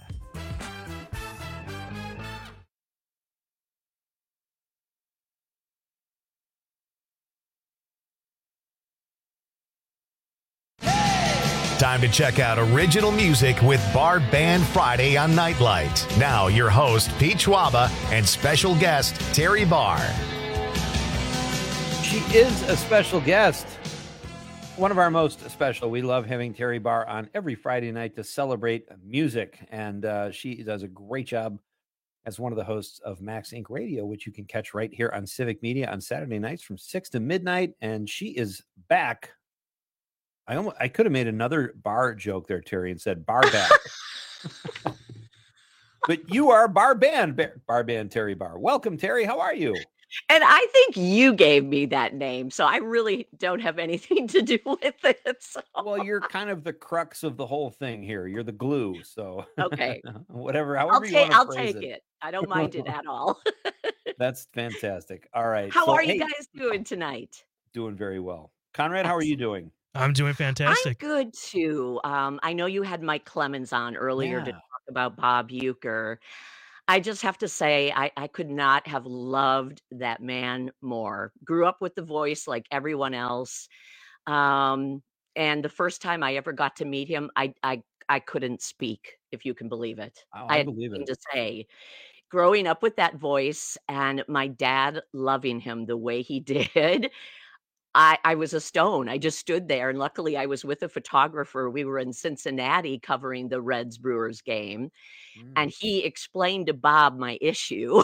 Speaker 1: Time to check out original music with Bar Band Friday on Nightlight. Now, your host, Pete Schwaba, and special guest, Terry Barr.
Speaker 18: She is a special guest. One of our most special. We love having Terry Barr on every Friday night to celebrate music. And she does a great job as one of the hosts of Max Inc. Radio, which you can catch right here on Civic Media on Saturday nights from 6 to midnight. And she is back. I could have made another bar joke there, Terry, and said bar back. But you are bar band Terry Barr. Welcome, Terry. How are you?
Speaker 11: And I think you gave me that name, so I really don't have anything to do with it. So.
Speaker 18: Well, you're kind of the crux of the whole thing here. You're the glue. So
Speaker 11: okay,
Speaker 18: however
Speaker 11: I'll
Speaker 18: you want to phrase
Speaker 11: take it. I don't mind it at all.
Speaker 18: That's fantastic. All right.
Speaker 11: How are you guys doing tonight?
Speaker 18: Doing very well. Conrad, how are you doing?
Speaker 3: I'm doing fantastic.
Speaker 11: I'm good too. I know you had Mike Clemens on earlier to talk about Bob Uecker. I just have to say, I could not have loved that man more. Grew up with the voice like everyone else. And the first time I ever got to meet him, I couldn't speak, if you can believe it.
Speaker 18: Oh,
Speaker 11: I had
Speaker 18: believe
Speaker 11: nothing
Speaker 18: it.
Speaker 11: to say. Growing up with that voice and my dad loving him the way he did, I was a stone. I just stood there. And luckily I was with a photographer. We were in Cincinnati covering the Reds Brewers game. And he explained to Bob my issue.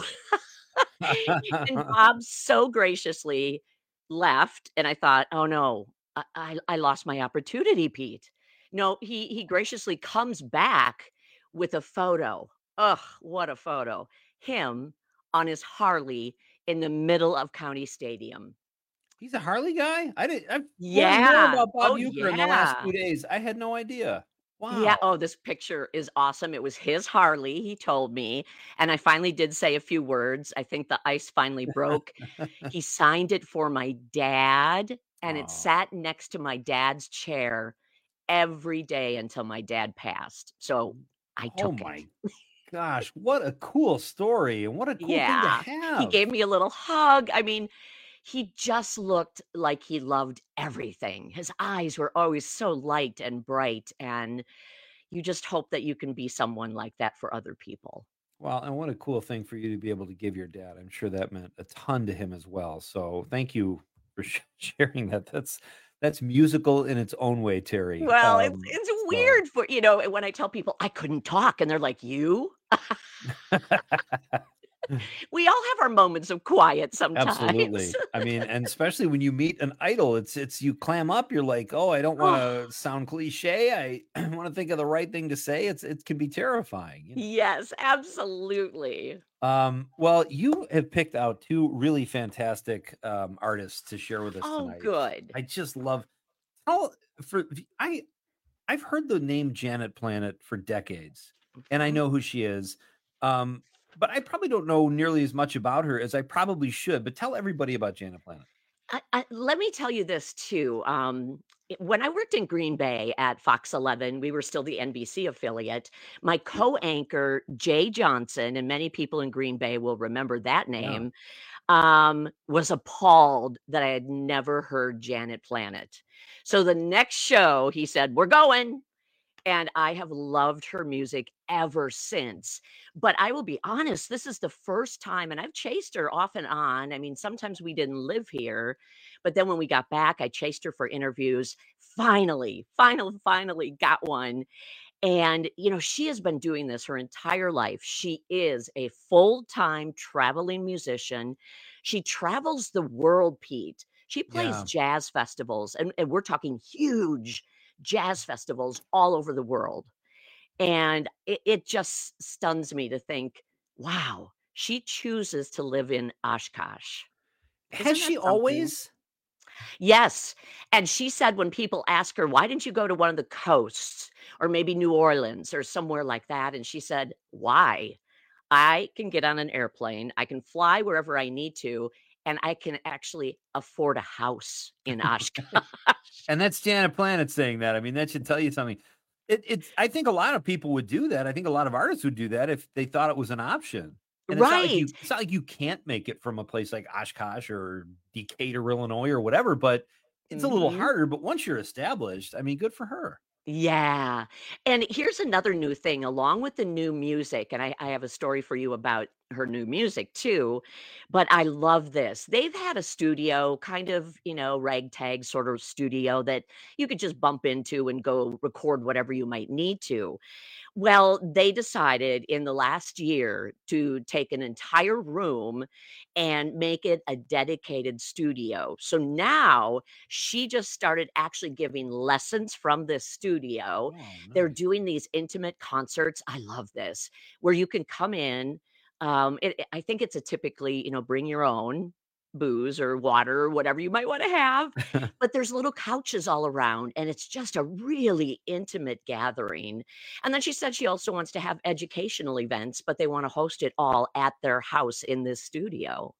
Speaker 11: And Bob so graciously left. And I thought, oh no, I lost my opportunity, Pete. No, he graciously comes back with a photo. Ugh, what a photo. Him on his Harley in the middle of County Stadium.
Speaker 18: He's a Harley guy? I've learned
Speaker 11: Yeah.
Speaker 18: more about Bob
Speaker 11: Oh,
Speaker 18: Uecker in the last
Speaker 11: yeah.
Speaker 18: 2 days. I had no idea. Wow.
Speaker 11: Yeah. Oh, this picture is awesome. It was his Harley, he told me. And I finally did say a few words. I think the ice finally broke. He signed it for my dad, and it sat next to my dad's chair every day until my dad passed. So I took it.
Speaker 18: Gosh, what a cool story, and what a cool
Speaker 11: Yeah.
Speaker 18: thing to have.
Speaker 11: He gave me a little hug. I mean, he just looked like he loved everything. His eyes were always so light and bright, and you just hope that you can be someone like that for other people.
Speaker 18: Well, and what a cool thing for you to be able to give your dad. I'm sure that meant a ton to him as well. So thank you for sharing that. That's musical in its own way, Terry.
Speaker 11: Well, it's weird for, when I tell people I couldn't talk and they're like, you? We all have our moments of quiet sometimes.
Speaker 18: Absolutely. I mean, and especially when you meet an idol, it's you clam up. You're like, oh, I don't want to sound cliche. I want to think of the right thing to say. It can be terrifying.
Speaker 11: Yes, absolutely.
Speaker 18: Well, you have picked out two really fantastic artists to share with us tonight.
Speaker 11: Good.
Speaker 18: I just love I've heard the name Janet Planet for decades, and I know who she is. But I probably don't know nearly as much about her as I probably should. But tell everybody about Janet Planet.
Speaker 11: Let me tell you this too. When I worked in Green Bay at Fox 11, we were still the NBC affiliate. My co-anchor, Jay Johnson, and many people in Green Bay will remember that name, was appalled that I had never heard Janet Planet. So the next show, he said, we're going. And I have loved her music ever since. But I will be honest, this is the first time, and I've chased her off and on. I mean, sometimes we didn't live here, but then when we got back, I chased her for interviews. Finally got one. And, she has been doing this her entire life. She is a full-time traveling musician. She travels the world, Pete. She plays jazz festivals, and we're talking huge jazz festivals all over the world. And it just stuns me to think, wow, she chooses to live in Oshkosh.
Speaker 18: Has she always?
Speaker 11: Yes. And she said when people ask her, why didn't you go to one of the coasts or maybe New Orleans or somewhere like that? And she said, why? I can get on an airplane, I can fly wherever I need to, and I can actually afford a house in Oshkosh.
Speaker 18: And that's Janet Planet saying that. I mean, that should tell you something. I think a lot of people would do that. I think a lot of artists would do that if they thought it was an option. And
Speaker 11: Right.
Speaker 18: It's not like you can't make it from a place like Oshkosh or Decatur, Illinois, or whatever, but it's a little
Speaker 11: Mhm.
Speaker 18: harder. But once you're established, I mean, good for her.
Speaker 11: Yeah. And here's another new thing along with the new music, and I have a story for you about her new music too, but I love this. They've had a studio, kind of, ragtag sort of studio that you could just bump into and go record whatever you might need to. Well, they decided in the last year to take an entire room and make it a dedicated studio. So now she just started actually giving lessons from this studio. They're doing these intimate concerts. I love this, where you can come in. I think it's a typically, bring your own booze or water or whatever you might want to have, but there's little couches all around, and it's just a really intimate gathering. And then she said she also wants to have educational events, but they want to host it all at their house in this studio.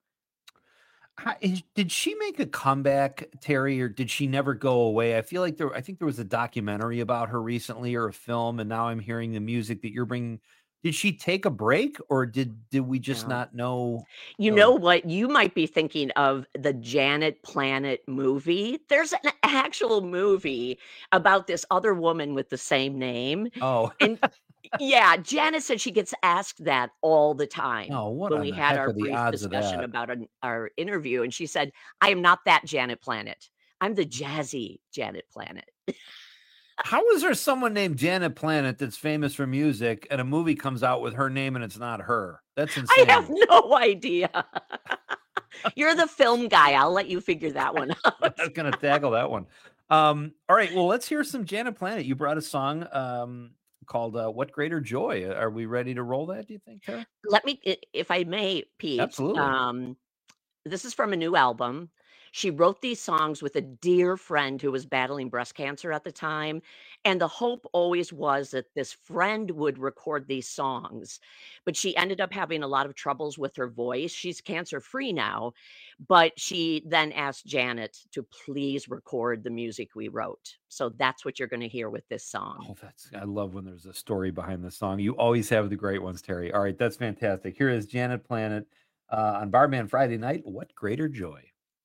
Speaker 18: Did she make a comeback, Terry, or did she never go away? I think there was a documentary about her recently, or a film, and now I'm hearing the music that you're bringing. Did she take a break, or did we just
Speaker 11: No.
Speaker 18: not know?
Speaker 11: You know what? You might be thinking of the Janet Planet movie. There's an actual movie about this other woman with the same name.
Speaker 18: Oh,
Speaker 11: And yeah, Janet said she gets asked that all the time
Speaker 18: oh, what
Speaker 11: when
Speaker 18: on
Speaker 11: we
Speaker 18: the
Speaker 11: had
Speaker 18: heck
Speaker 11: our
Speaker 18: are the
Speaker 11: brief
Speaker 18: odds of
Speaker 11: discussion
Speaker 18: that?
Speaker 11: about our interview. And she said, I am not that Janet Planet. I'm the jazzy Janet Planet.
Speaker 18: How is there someone named Janet Planet that's famous for music, and a movie comes out with her name and it's not her? That's
Speaker 11: I
Speaker 18: insane.
Speaker 11: have no idea. You're the film guy. I'll let you figure that one out.
Speaker 18: I was going to tackle that one. All right, well, let's hear some Janet Planet. You brought a song called "What Greater Joy." Are we ready to roll that? Do you think, Tara?
Speaker 11: Let me, if I may, Pete.
Speaker 18: Absolutely.
Speaker 11: This is from a new album. She wrote these songs with a dear friend who was battling breast cancer at the time. And the hope always was that this friend would record these songs. But she ended up having a lot of troubles with her voice. She's cancer free now. But she then asked Janet to please record the music we wrote. So that's what you're going to hear with this song.
Speaker 18: Oh, I love when there's a story behind the song. You always have the great ones, Terry. All right, that's fantastic. Here is Janet Planet on Barman Friday night. What Greater Joy.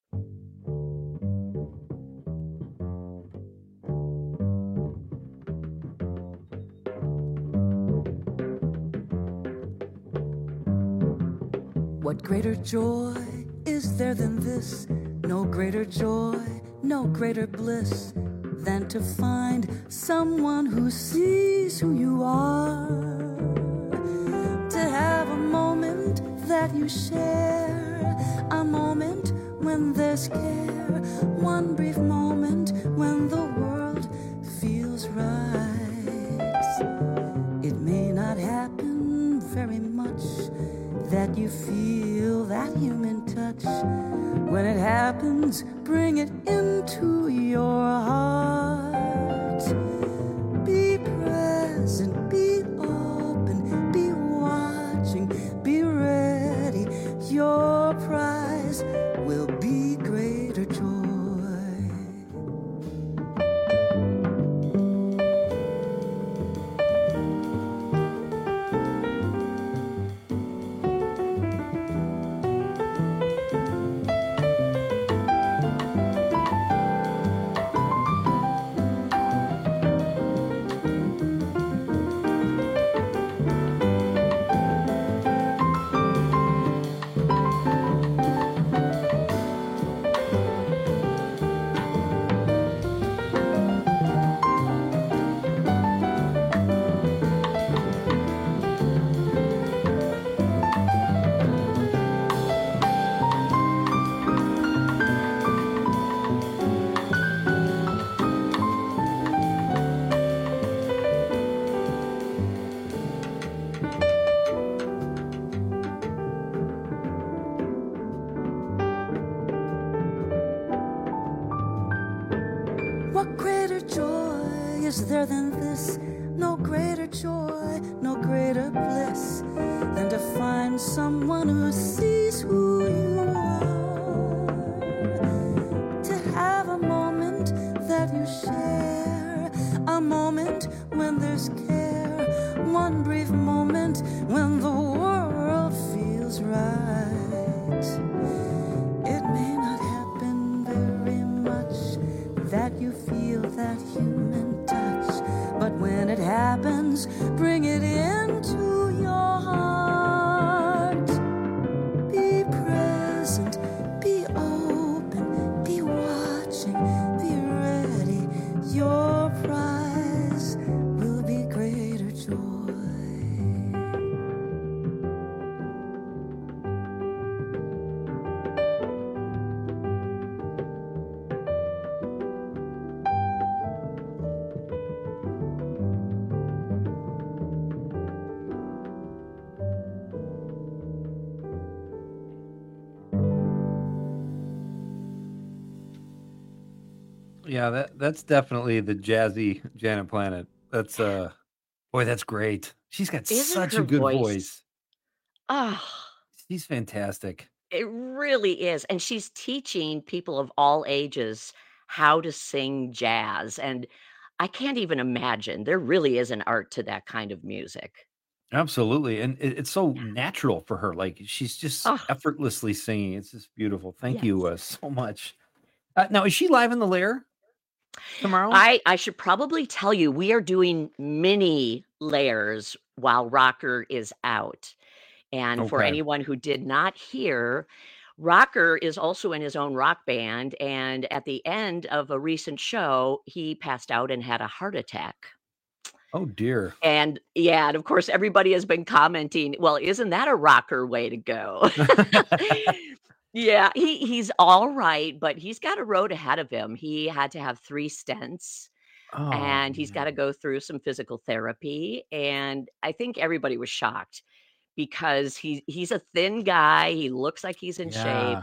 Speaker 14: What greater joy is there than this? No greater joy, no greater bliss than to find someone who sees who you are. To have a moment that you share, a moment when there's care, one brief moment when the world feels right. It may not happen very much that you feel that human touch. When it happens, bring it into your heart. Be present, be open, be watching, be ready. Your prize will be greater joy. What greater joy is there than this? No greater joy, no greater bliss than to find someone who sees who you are, to have a moment that you share, a moment when there's care, one brief moment when the world feels right. It may not happen very much that you feel that human touch, but when it happens, bring it into your heart. Be present, be open, be watching, be ready. Your prize will be greater joy.
Speaker 18: Yeah, that's definitely the jazzy Janet Planet. That's boy, that's great. She's got
Speaker 11: Isn't
Speaker 18: such
Speaker 11: her
Speaker 18: a good
Speaker 11: voice-
Speaker 18: voice.
Speaker 11: Oh,
Speaker 18: She's fantastic.
Speaker 11: it really is. And she's teaching people of all ages how to sing jazz. And I can't even imagine. There really is an art to that kind of music.
Speaker 18: Absolutely. And it's so natural for her. Like she's just effortlessly singing. It's just beautiful. Thank you so much. Now, is she live in the Lair tomorrow?
Speaker 11: I should probably tell you, we are doing mini layers while Rocker is out. And for
Speaker 18: Okay.
Speaker 11: anyone who did not hear, Rocker is also in his own rock band. And at the end of a recent show, he passed out and had a heart attack.
Speaker 18: Oh dear.
Speaker 11: And yeah, and of course, everybody has been commenting, well, isn't that a rocker way to go? Yeah, he's all right, but he's got a road ahead of him. He had to have 3 stents. And he's got to go through some physical therapy. And I think everybody was shocked because he's a thin guy. He looks like he's in shape.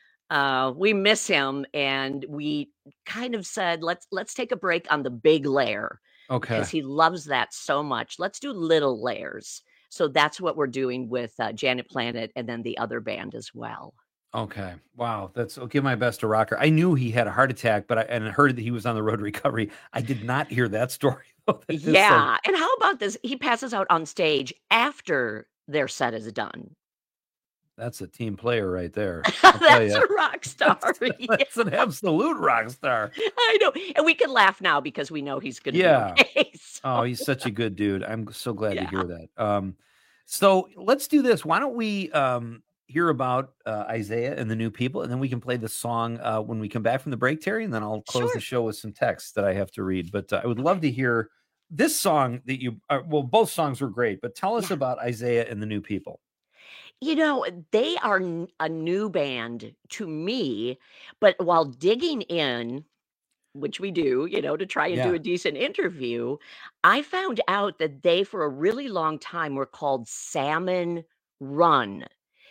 Speaker 11: We miss him, and we kind of said, let's take a break on the big layer.
Speaker 18: Okay.
Speaker 11: Because he loves that so much. Let's do little layers. So that's what we're doing with Janet Planet and then the other band as well.
Speaker 18: Okay. Wow. I'll give my best to Rocker. I knew he had a heart attack, but I heard that he was on the road to recovery. I did not hear that story. That is so-
Speaker 11: Yeah. And how about this? He passes out on stage after their set is done.
Speaker 18: That's a team player right there. I'll tell
Speaker 11: That's
Speaker 18: ya.
Speaker 11: a rock star.
Speaker 18: That's an absolute rock star.
Speaker 11: I know. And we can laugh now because we know he's going to
Speaker 18: Yeah.
Speaker 11: be okay.
Speaker 18: Oh, he's such a good dude. I'm so glad to hear that. So let's do this. Why don't we hear about Isaiah and the New People, and then we can play the song when we come back from the break, Terry, and then I'll close the show with some text that I have to read. But I would love to hear this song that you, well, both songs were great, but tell us about Isaiah and the New People.
Speaker 11: You know, they are a new band to me, but while digging in, which we do, to try and do
Speaker 18: Yeah.
Speaker 11: a decent interview, I found out that they, for a really long time, were called Salmon Run.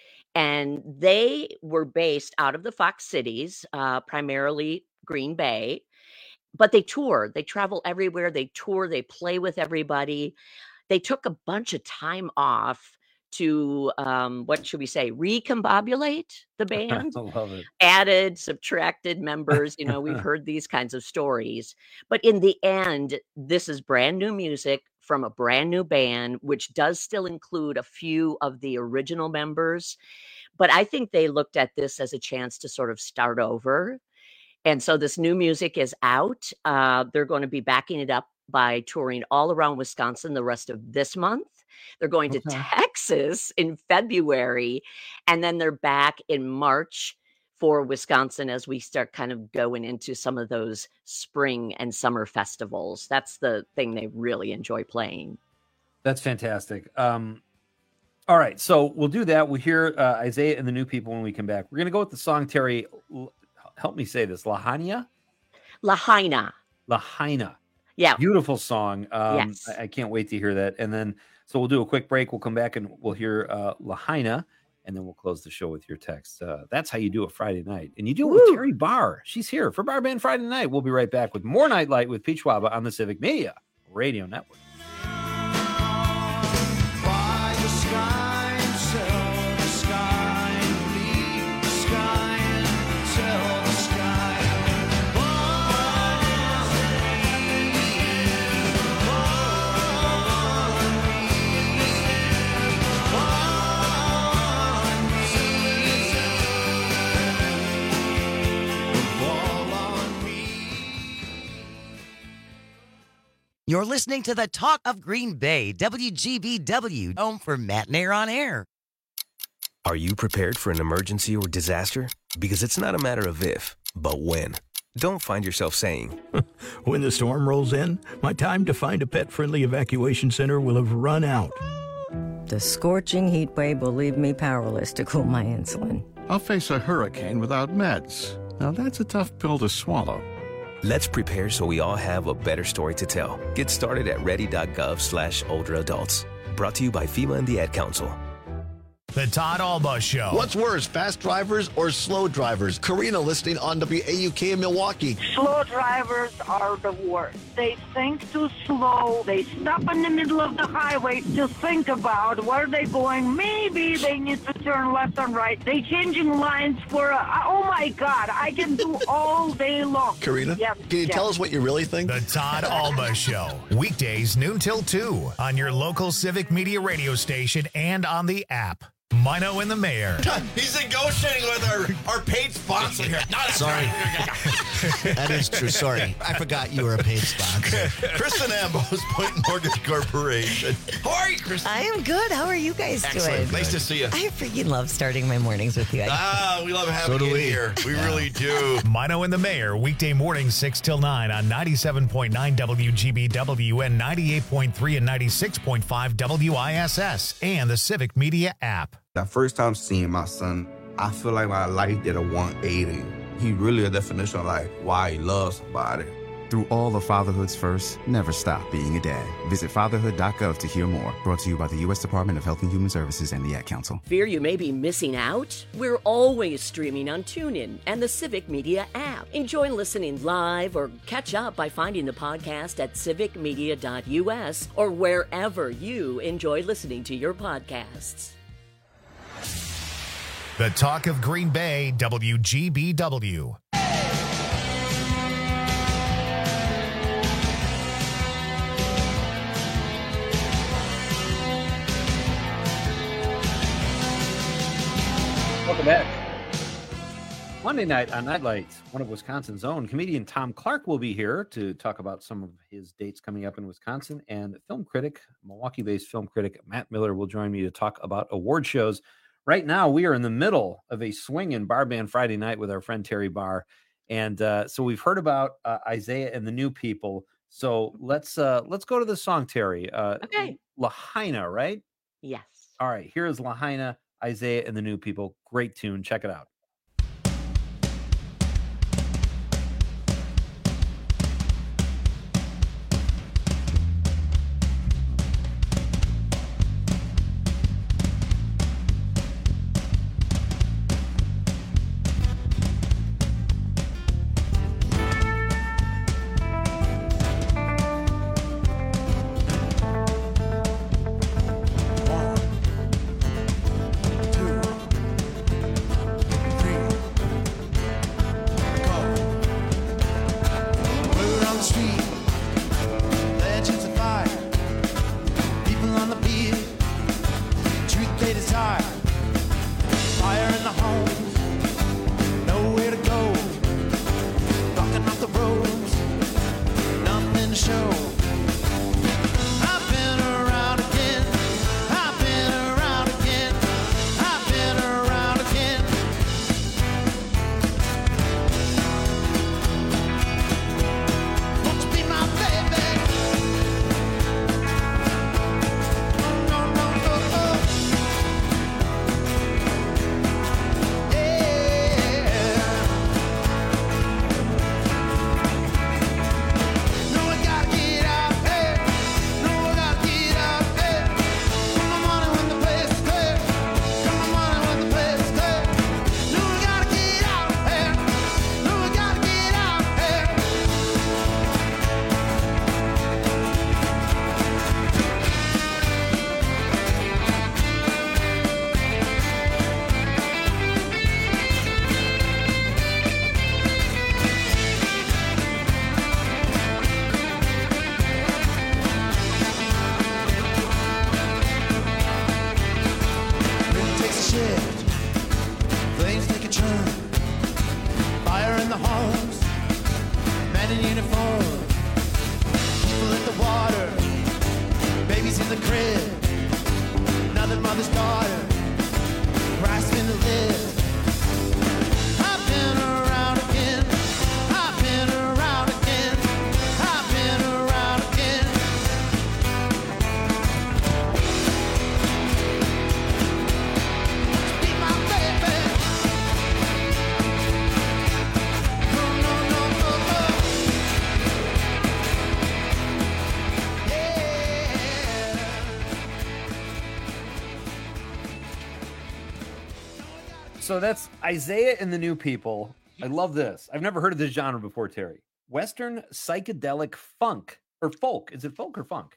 Speaker 11: And they were based out of the Fox Cities, primarily Green Bay, but they tour. They travel everywhere. They tour. They play with everybody. They took a bunch of time off to, what should we say, recombobulate the band.
Speaker 18: I love it.
Speaker 11: Added, subtracted members. We've heard these kinds of stories. But in the end, this is brand new music from a brand new band, which does still include a few of the original members. But I think they looked at this as a chance to sort of start over. And so this new music is out. They're going to be backing it up by touring all around Wisconsin the rest of this month. They're going to Texas in February, and then they're back in March for Wisconsin as we start kind of going into some of those spring and summer festivals. That's the thing they really enjoy playing.
Speaker 18: That's fantastic. All right, so we'll do that. We'll hear Isaiah and the New People when we come back. We're going to go with the song, Terry. Help me say this. Lahaina?
Speaker 11: Lahaina.
Speaker 18: Lahaina.
Speaker 11: Yeah.
Speaker 18: Beautiful song.
Speaker 11: Yes.
Speaker 18: I can't wait to hear that. And then, so we'll do a quick break. We'll come back and we'll hear Lahaina, and then we'll close the show with your text. That's how you do a Friday night. And you do it with Terry Barr. She's here for Bar Band Friday Night. We'll be right back with more Nightlight with Peach Waba on the Civic Media Radio Network.
Speaker 23: By the sky,
Speaker 9: You're listening to the Talk of Green Bay, WGBW, home for Matt and Air on Air.
Speaker 16: Are you prepared for an emergency or disaster? Because it's not a matter of if, but when. Don't find yourself saying,
Speaker 17: when the storm rolls in, my time to find a pet-friendly evacuation center will have run out.
Speaker 19: The scorching heat wave will leave me powerless to cool my insulin.
Speaker 20: I'll face a hurricane without meds. Now that's a tough pill to swallow.
Speaker 16: Let's prepare so we all have a better story to tell. Get started at ready.gov/older adults. Brought to you by FEMA and the Ad Council.
Speaker 1: The Todd Alba Show.
Speaker 5: What's worse, fast drivers or slow drivers? Karina listening on WAUK in Milwaukee.
Speaker 8: Slow drivers are the worst. They think too slow. They stop in the middle of the highway to think about where they're going. Maybe they need to turn left and right. They changing lines for oh my God, I can do all day long.
Speaker 5: Karina, can you tell us what you really think?
Speaker 1: The Todd Alba Show. Weekdays noon till 2 on your local Civic Media radio station and on the app. Mino and the Mayor.
Speaker 21: He's negotiating with our paid sponsor here.
Speaker 26: Sorry. That is true. Sorry. I forgot you were a paid sponsor.
Speaker 21: Kristen Ambos, Point Mortgage Corporation. How are you, Kristen?
Speaker 27: I am good. How are you guys doing?
Speaker 21: Nice to see you.
Speaker 27: I freaking love starting my mornings with you.
Speaker 21: We love having you here. We really do.
Speaker 1: Mino and the Mayor, weekday mornings 6 till 9 on 97.9 WGBW and 98.3 and 96.5 WISS and the Civic Media app.
Speaker 28: The first time seeing my son, I feel like my life did a 180. He really a definition of like why he loves somebody.
Speaker 29: Through all of fatherhood's first, never stop being a dad. Visit fatherhood.gov to hear more. Brought to you by the U.S. Department of Health and Human Services and the Ad Council.
Speaker 11: Fear you may be missing out? We're always streaming on TuneIn and the Civic Media app. Enjoy listening live or catch up by finding the podcast at civicmedia.us or wherever you enjoy listening to your podcasts.
Speaker 1: The Talk of Green Bay, WGBW.
Speaker 18: Welcome back. Monday night on Nightlight, one of Wisconsin's own, comedian Tom Clark will be here to talk about some of his dates coming up in Wisconsin. And film critic, Milwaukee-based film critic Matt Miller will join me to talk about award shows. Right now, we are in the middle of a swinging bar band Friday night with our friend Terry Barr. And so we've heard about Isaiah and the New People. So let's go to the song, Terry.
Speaker 11: Okay.
Speaker 18: Lahaina, right?
Speaker 11: Yes.
Speaker 18: All right. Here is Lahaina, Isaiah and the New People. Great tune. Check it out.
Speaker 23: father's daughter, grasping the live. I've been around again. I've been around again. I've been around again. Be my baby. No, no, no, no, no.
Speaker 18: So that's Isaiah and the New People. I love this. I've never heard of this genre before, Terry. Western psychedelic funk or folk. Is it folk or funk?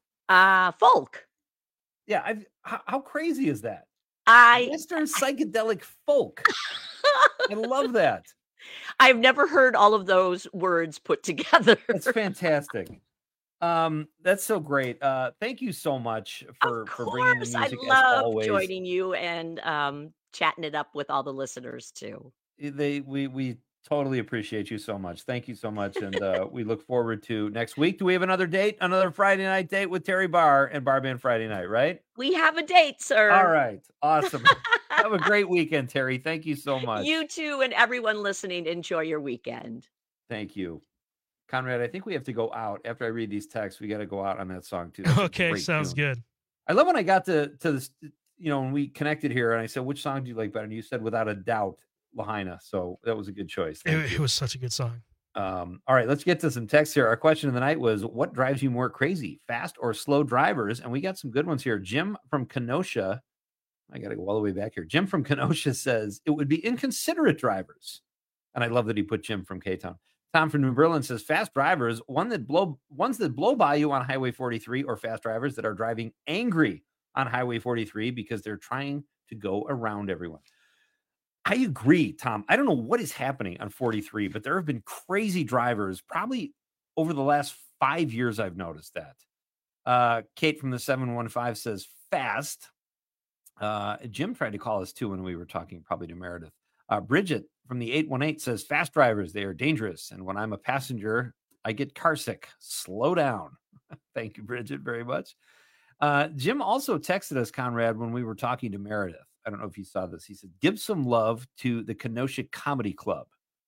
Speaker 11: Folk.
Speaker 18: Yeah. How crazy is that? Western psychedelic folk. I love that.
Speaker 11: I've never heard all of those words put together.
Speaker 18: That's fantastic. That's so great. Thank you so much for bringing the music.
Speaker 11: I
Speaker 18: as
Speaker 11: love
Speaker 18: always.
Speaker 11: joining you and chatting it up with all the listeners too.
Speaker 18: We totally appreciate you so much. Thank you so much, and we look forward to next week. Do we have another date? Another Friday night date with Terry Barr and Bar Band Friday night, right?
Speaker 11: We have a date, sir.
Speaker 18: All right, awesome. Have a great weekend, Terry. Thank you so much.
Speaker 11: You too, and everyone listening. Enjoy your weekend.
Speaker 18: Thank you, Conrad. I think we have to go out after I read these texts. We got to go out on that song too. That's a
Speaker 3: Okay,
Speaker 18: great
Speaker 3: sounds
Speaker 18: tune.
Speaker 3: good.
Speaker 18: I love when I got to this, when we connected here and I said, which song do you like better? And you said, without a doubt, Lahaina. So that was a good choice.
Speaker 3: It was such a good song.
Speaker 18: All right, let's get to some text here. Our question of the night was, what drives you more crazy, fast or slow drivers? And we got some good ones here. Jim from Kenosha. I got to go all the way back here. Jim from Kenosha says it would be inconsiderate drivers. And I love that he put Jim from K-Town. Tom from New Berlin says fast drivers, ones that blow by you on Highway 43, or fast drivers that are driving angry on Highway 43 because they're trying to go around everyone. I agree, Tom. I don't know what is happening on 43, but there have been crazy drivers probably over the last 5 years. I've noticed that. Kate from the 715 says fast. Jim tried to call us too when we were talking probably to Meredith. Bridget from the 818 says fast drivers, they are dangerous. And when I'm a passenger, I get carsick. Slow down. Thank you, Bridget, very much. Jim also texted us, Conrad, when we were talking to Meredith. I don't know if you saw this. He said, give some love to the Kenosha Comedy Club.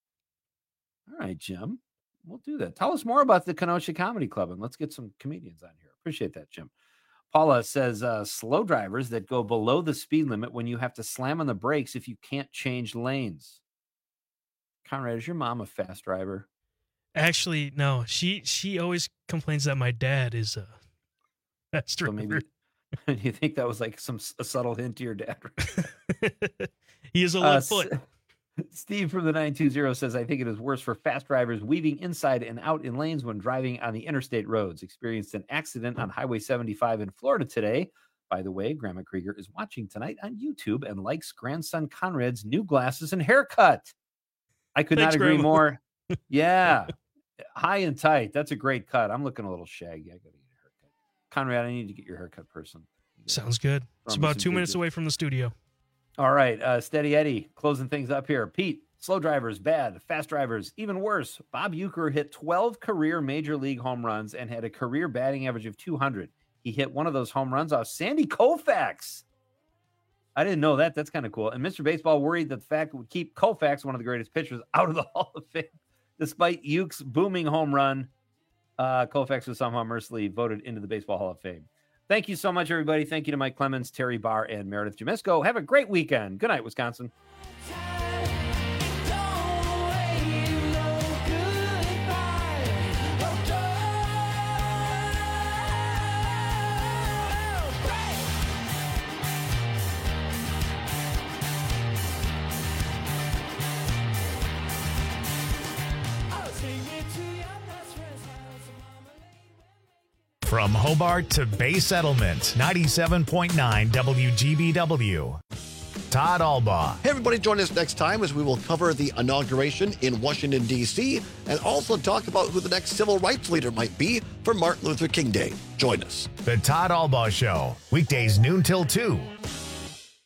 Speaker 18: All right, Jim, we'll do that. Tell us more about the Kenosha Comedy Club, and let's get some comedians on here. Appreciate that, Jim. Paula says, slow drivers that go below the speed limit when you have to slam on the brakes if you can't change lanes. Conrad, is your mom a fast driver?
Speaker 3: Actually, no. She always complains that my dad is a fast driver.
Speaker 18: So maybe you think that was like a subtle hint to your dad?
Speaker 3: He is a left foot.
Speaker 18: Steve from the 920 says, I think it is worse for fast drivers weaving inside and out in lanes when driving on the interstate roads. Experienced an accident on Highway 75 in Florida today. By the way, Grandma Krieger is watching tonight on YouTube and likes grandson Conrad's new glasses and haircut. I could not agree
Speaker 3: Grandma.
Speaker 18: more. Yeah. High and tight. That's a great cut. I'm looking a little shaggy. I got to get a haircut. Conrad, I need to get your haircut person.
Speaker 3: Sounds good. It's about 2 minutes away from the studio.
Speaker 18: All right. Steady Eddie closing things up here. Pete, slow drivers, bad. Fast drivers, even worse. Bob Uecker hit 12 career major league home runs and had a career batting average of 200. He hit one of those home runs off Sandy Koufax. I didn't know that. That's kind of cool. And Mr. Baseball worried that the fact would keep Koufax, one of the greatest pitchers, out of the Hall of Fame. Despite Uke's booming home run, Koufax was somehow mercifully voted into the Baseball Hall of Fame. Thank you so much, everybody. Thank you to Mike Clemens, Terry Barr, and Meredith Jamisco. Have a great weekend. Good night, Wisconsin.
Speaker 1: From Hobart to Bay Settlement, 97.9 WGBW. Todd Albaugh.
Speaker 5: Hey, everybody, join us next time as we will cover the inauguration in Washington, D.C., and also talk about who the next civil rights leader might be for Martin Luther King Day. Join us.
Speaker 1: The Todd Albaugh Show, weekdays noon till 2.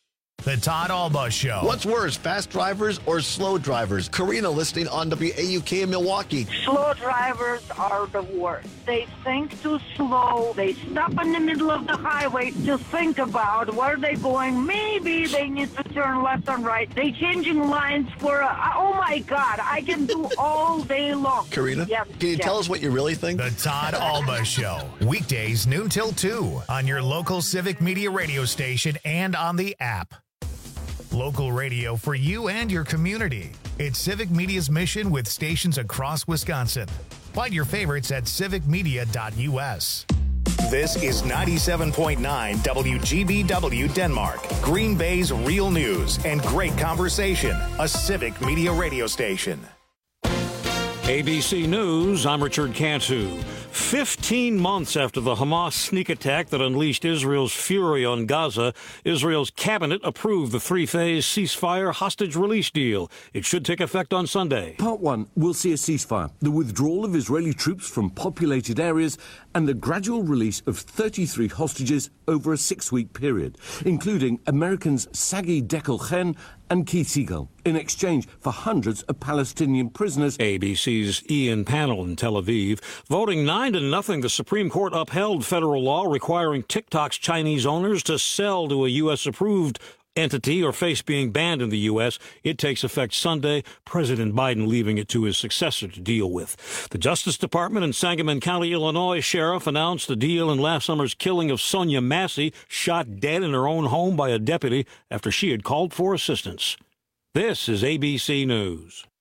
Speaker 1: The Todd Alba Show.
Speaker 5: What's worse, fast drivers or slow drivers? Karina listening on WAUK in Milwaukee.
Speaker 8: Slow drivers are the worst. They think too slow. They stop in the middle of the highway to think about where they're going. Maybe they need to turn left and right. They changing lines for oh my God, I can do all day long.
Speaker 5: Karina, can you tell us what you really think?
Speaker 1: The Todd Alba Show. Weekdays noon till 2 on your local Civic Media radio station and on the app. Local radio for you and your community. It's Civic Media's mission with stations across Wisconsin. Find your favorites at civicmedia.us. This is 97.9 WGBW Denmark, Green Bay's real news and great conversation, a Civic Media radio station.
Speaker 2: ABC News, I'm Richard Cantu. 15 months after the Hamas sneak attack that unleashed Israel's fury on Gaza, Israel's cabinet approved the three-phase ceasefire hostage release deal. It should take effect on Sunday.
Speaker 4: Part 1 will see a ceasefire, the withdrawal of Israeli troops from populated areas, and the gradual release of 33 hostages over a 6-week period, including Americans Sagi Dekel-Chen and Keith Siegel, in exchange for hundreds of Palestinian prisoners.
Speaker 2: ABC's Ian Pannell in Tel Aviv. Voting 9-0, the Supreme Court upheld federal law requiring TikTok's Chinese owners to sell to a U.S.-approved entity or face being banned in the U.S. It takes effect Sunday, President Biden leaving it to his successor to deal with. The Justice Department and Sangamon County, Illinois sheriff announced the deal in last summer's killing of Sonia Massey, shot dead in her own home by a deputy after she had called for assistance. This is ABC News.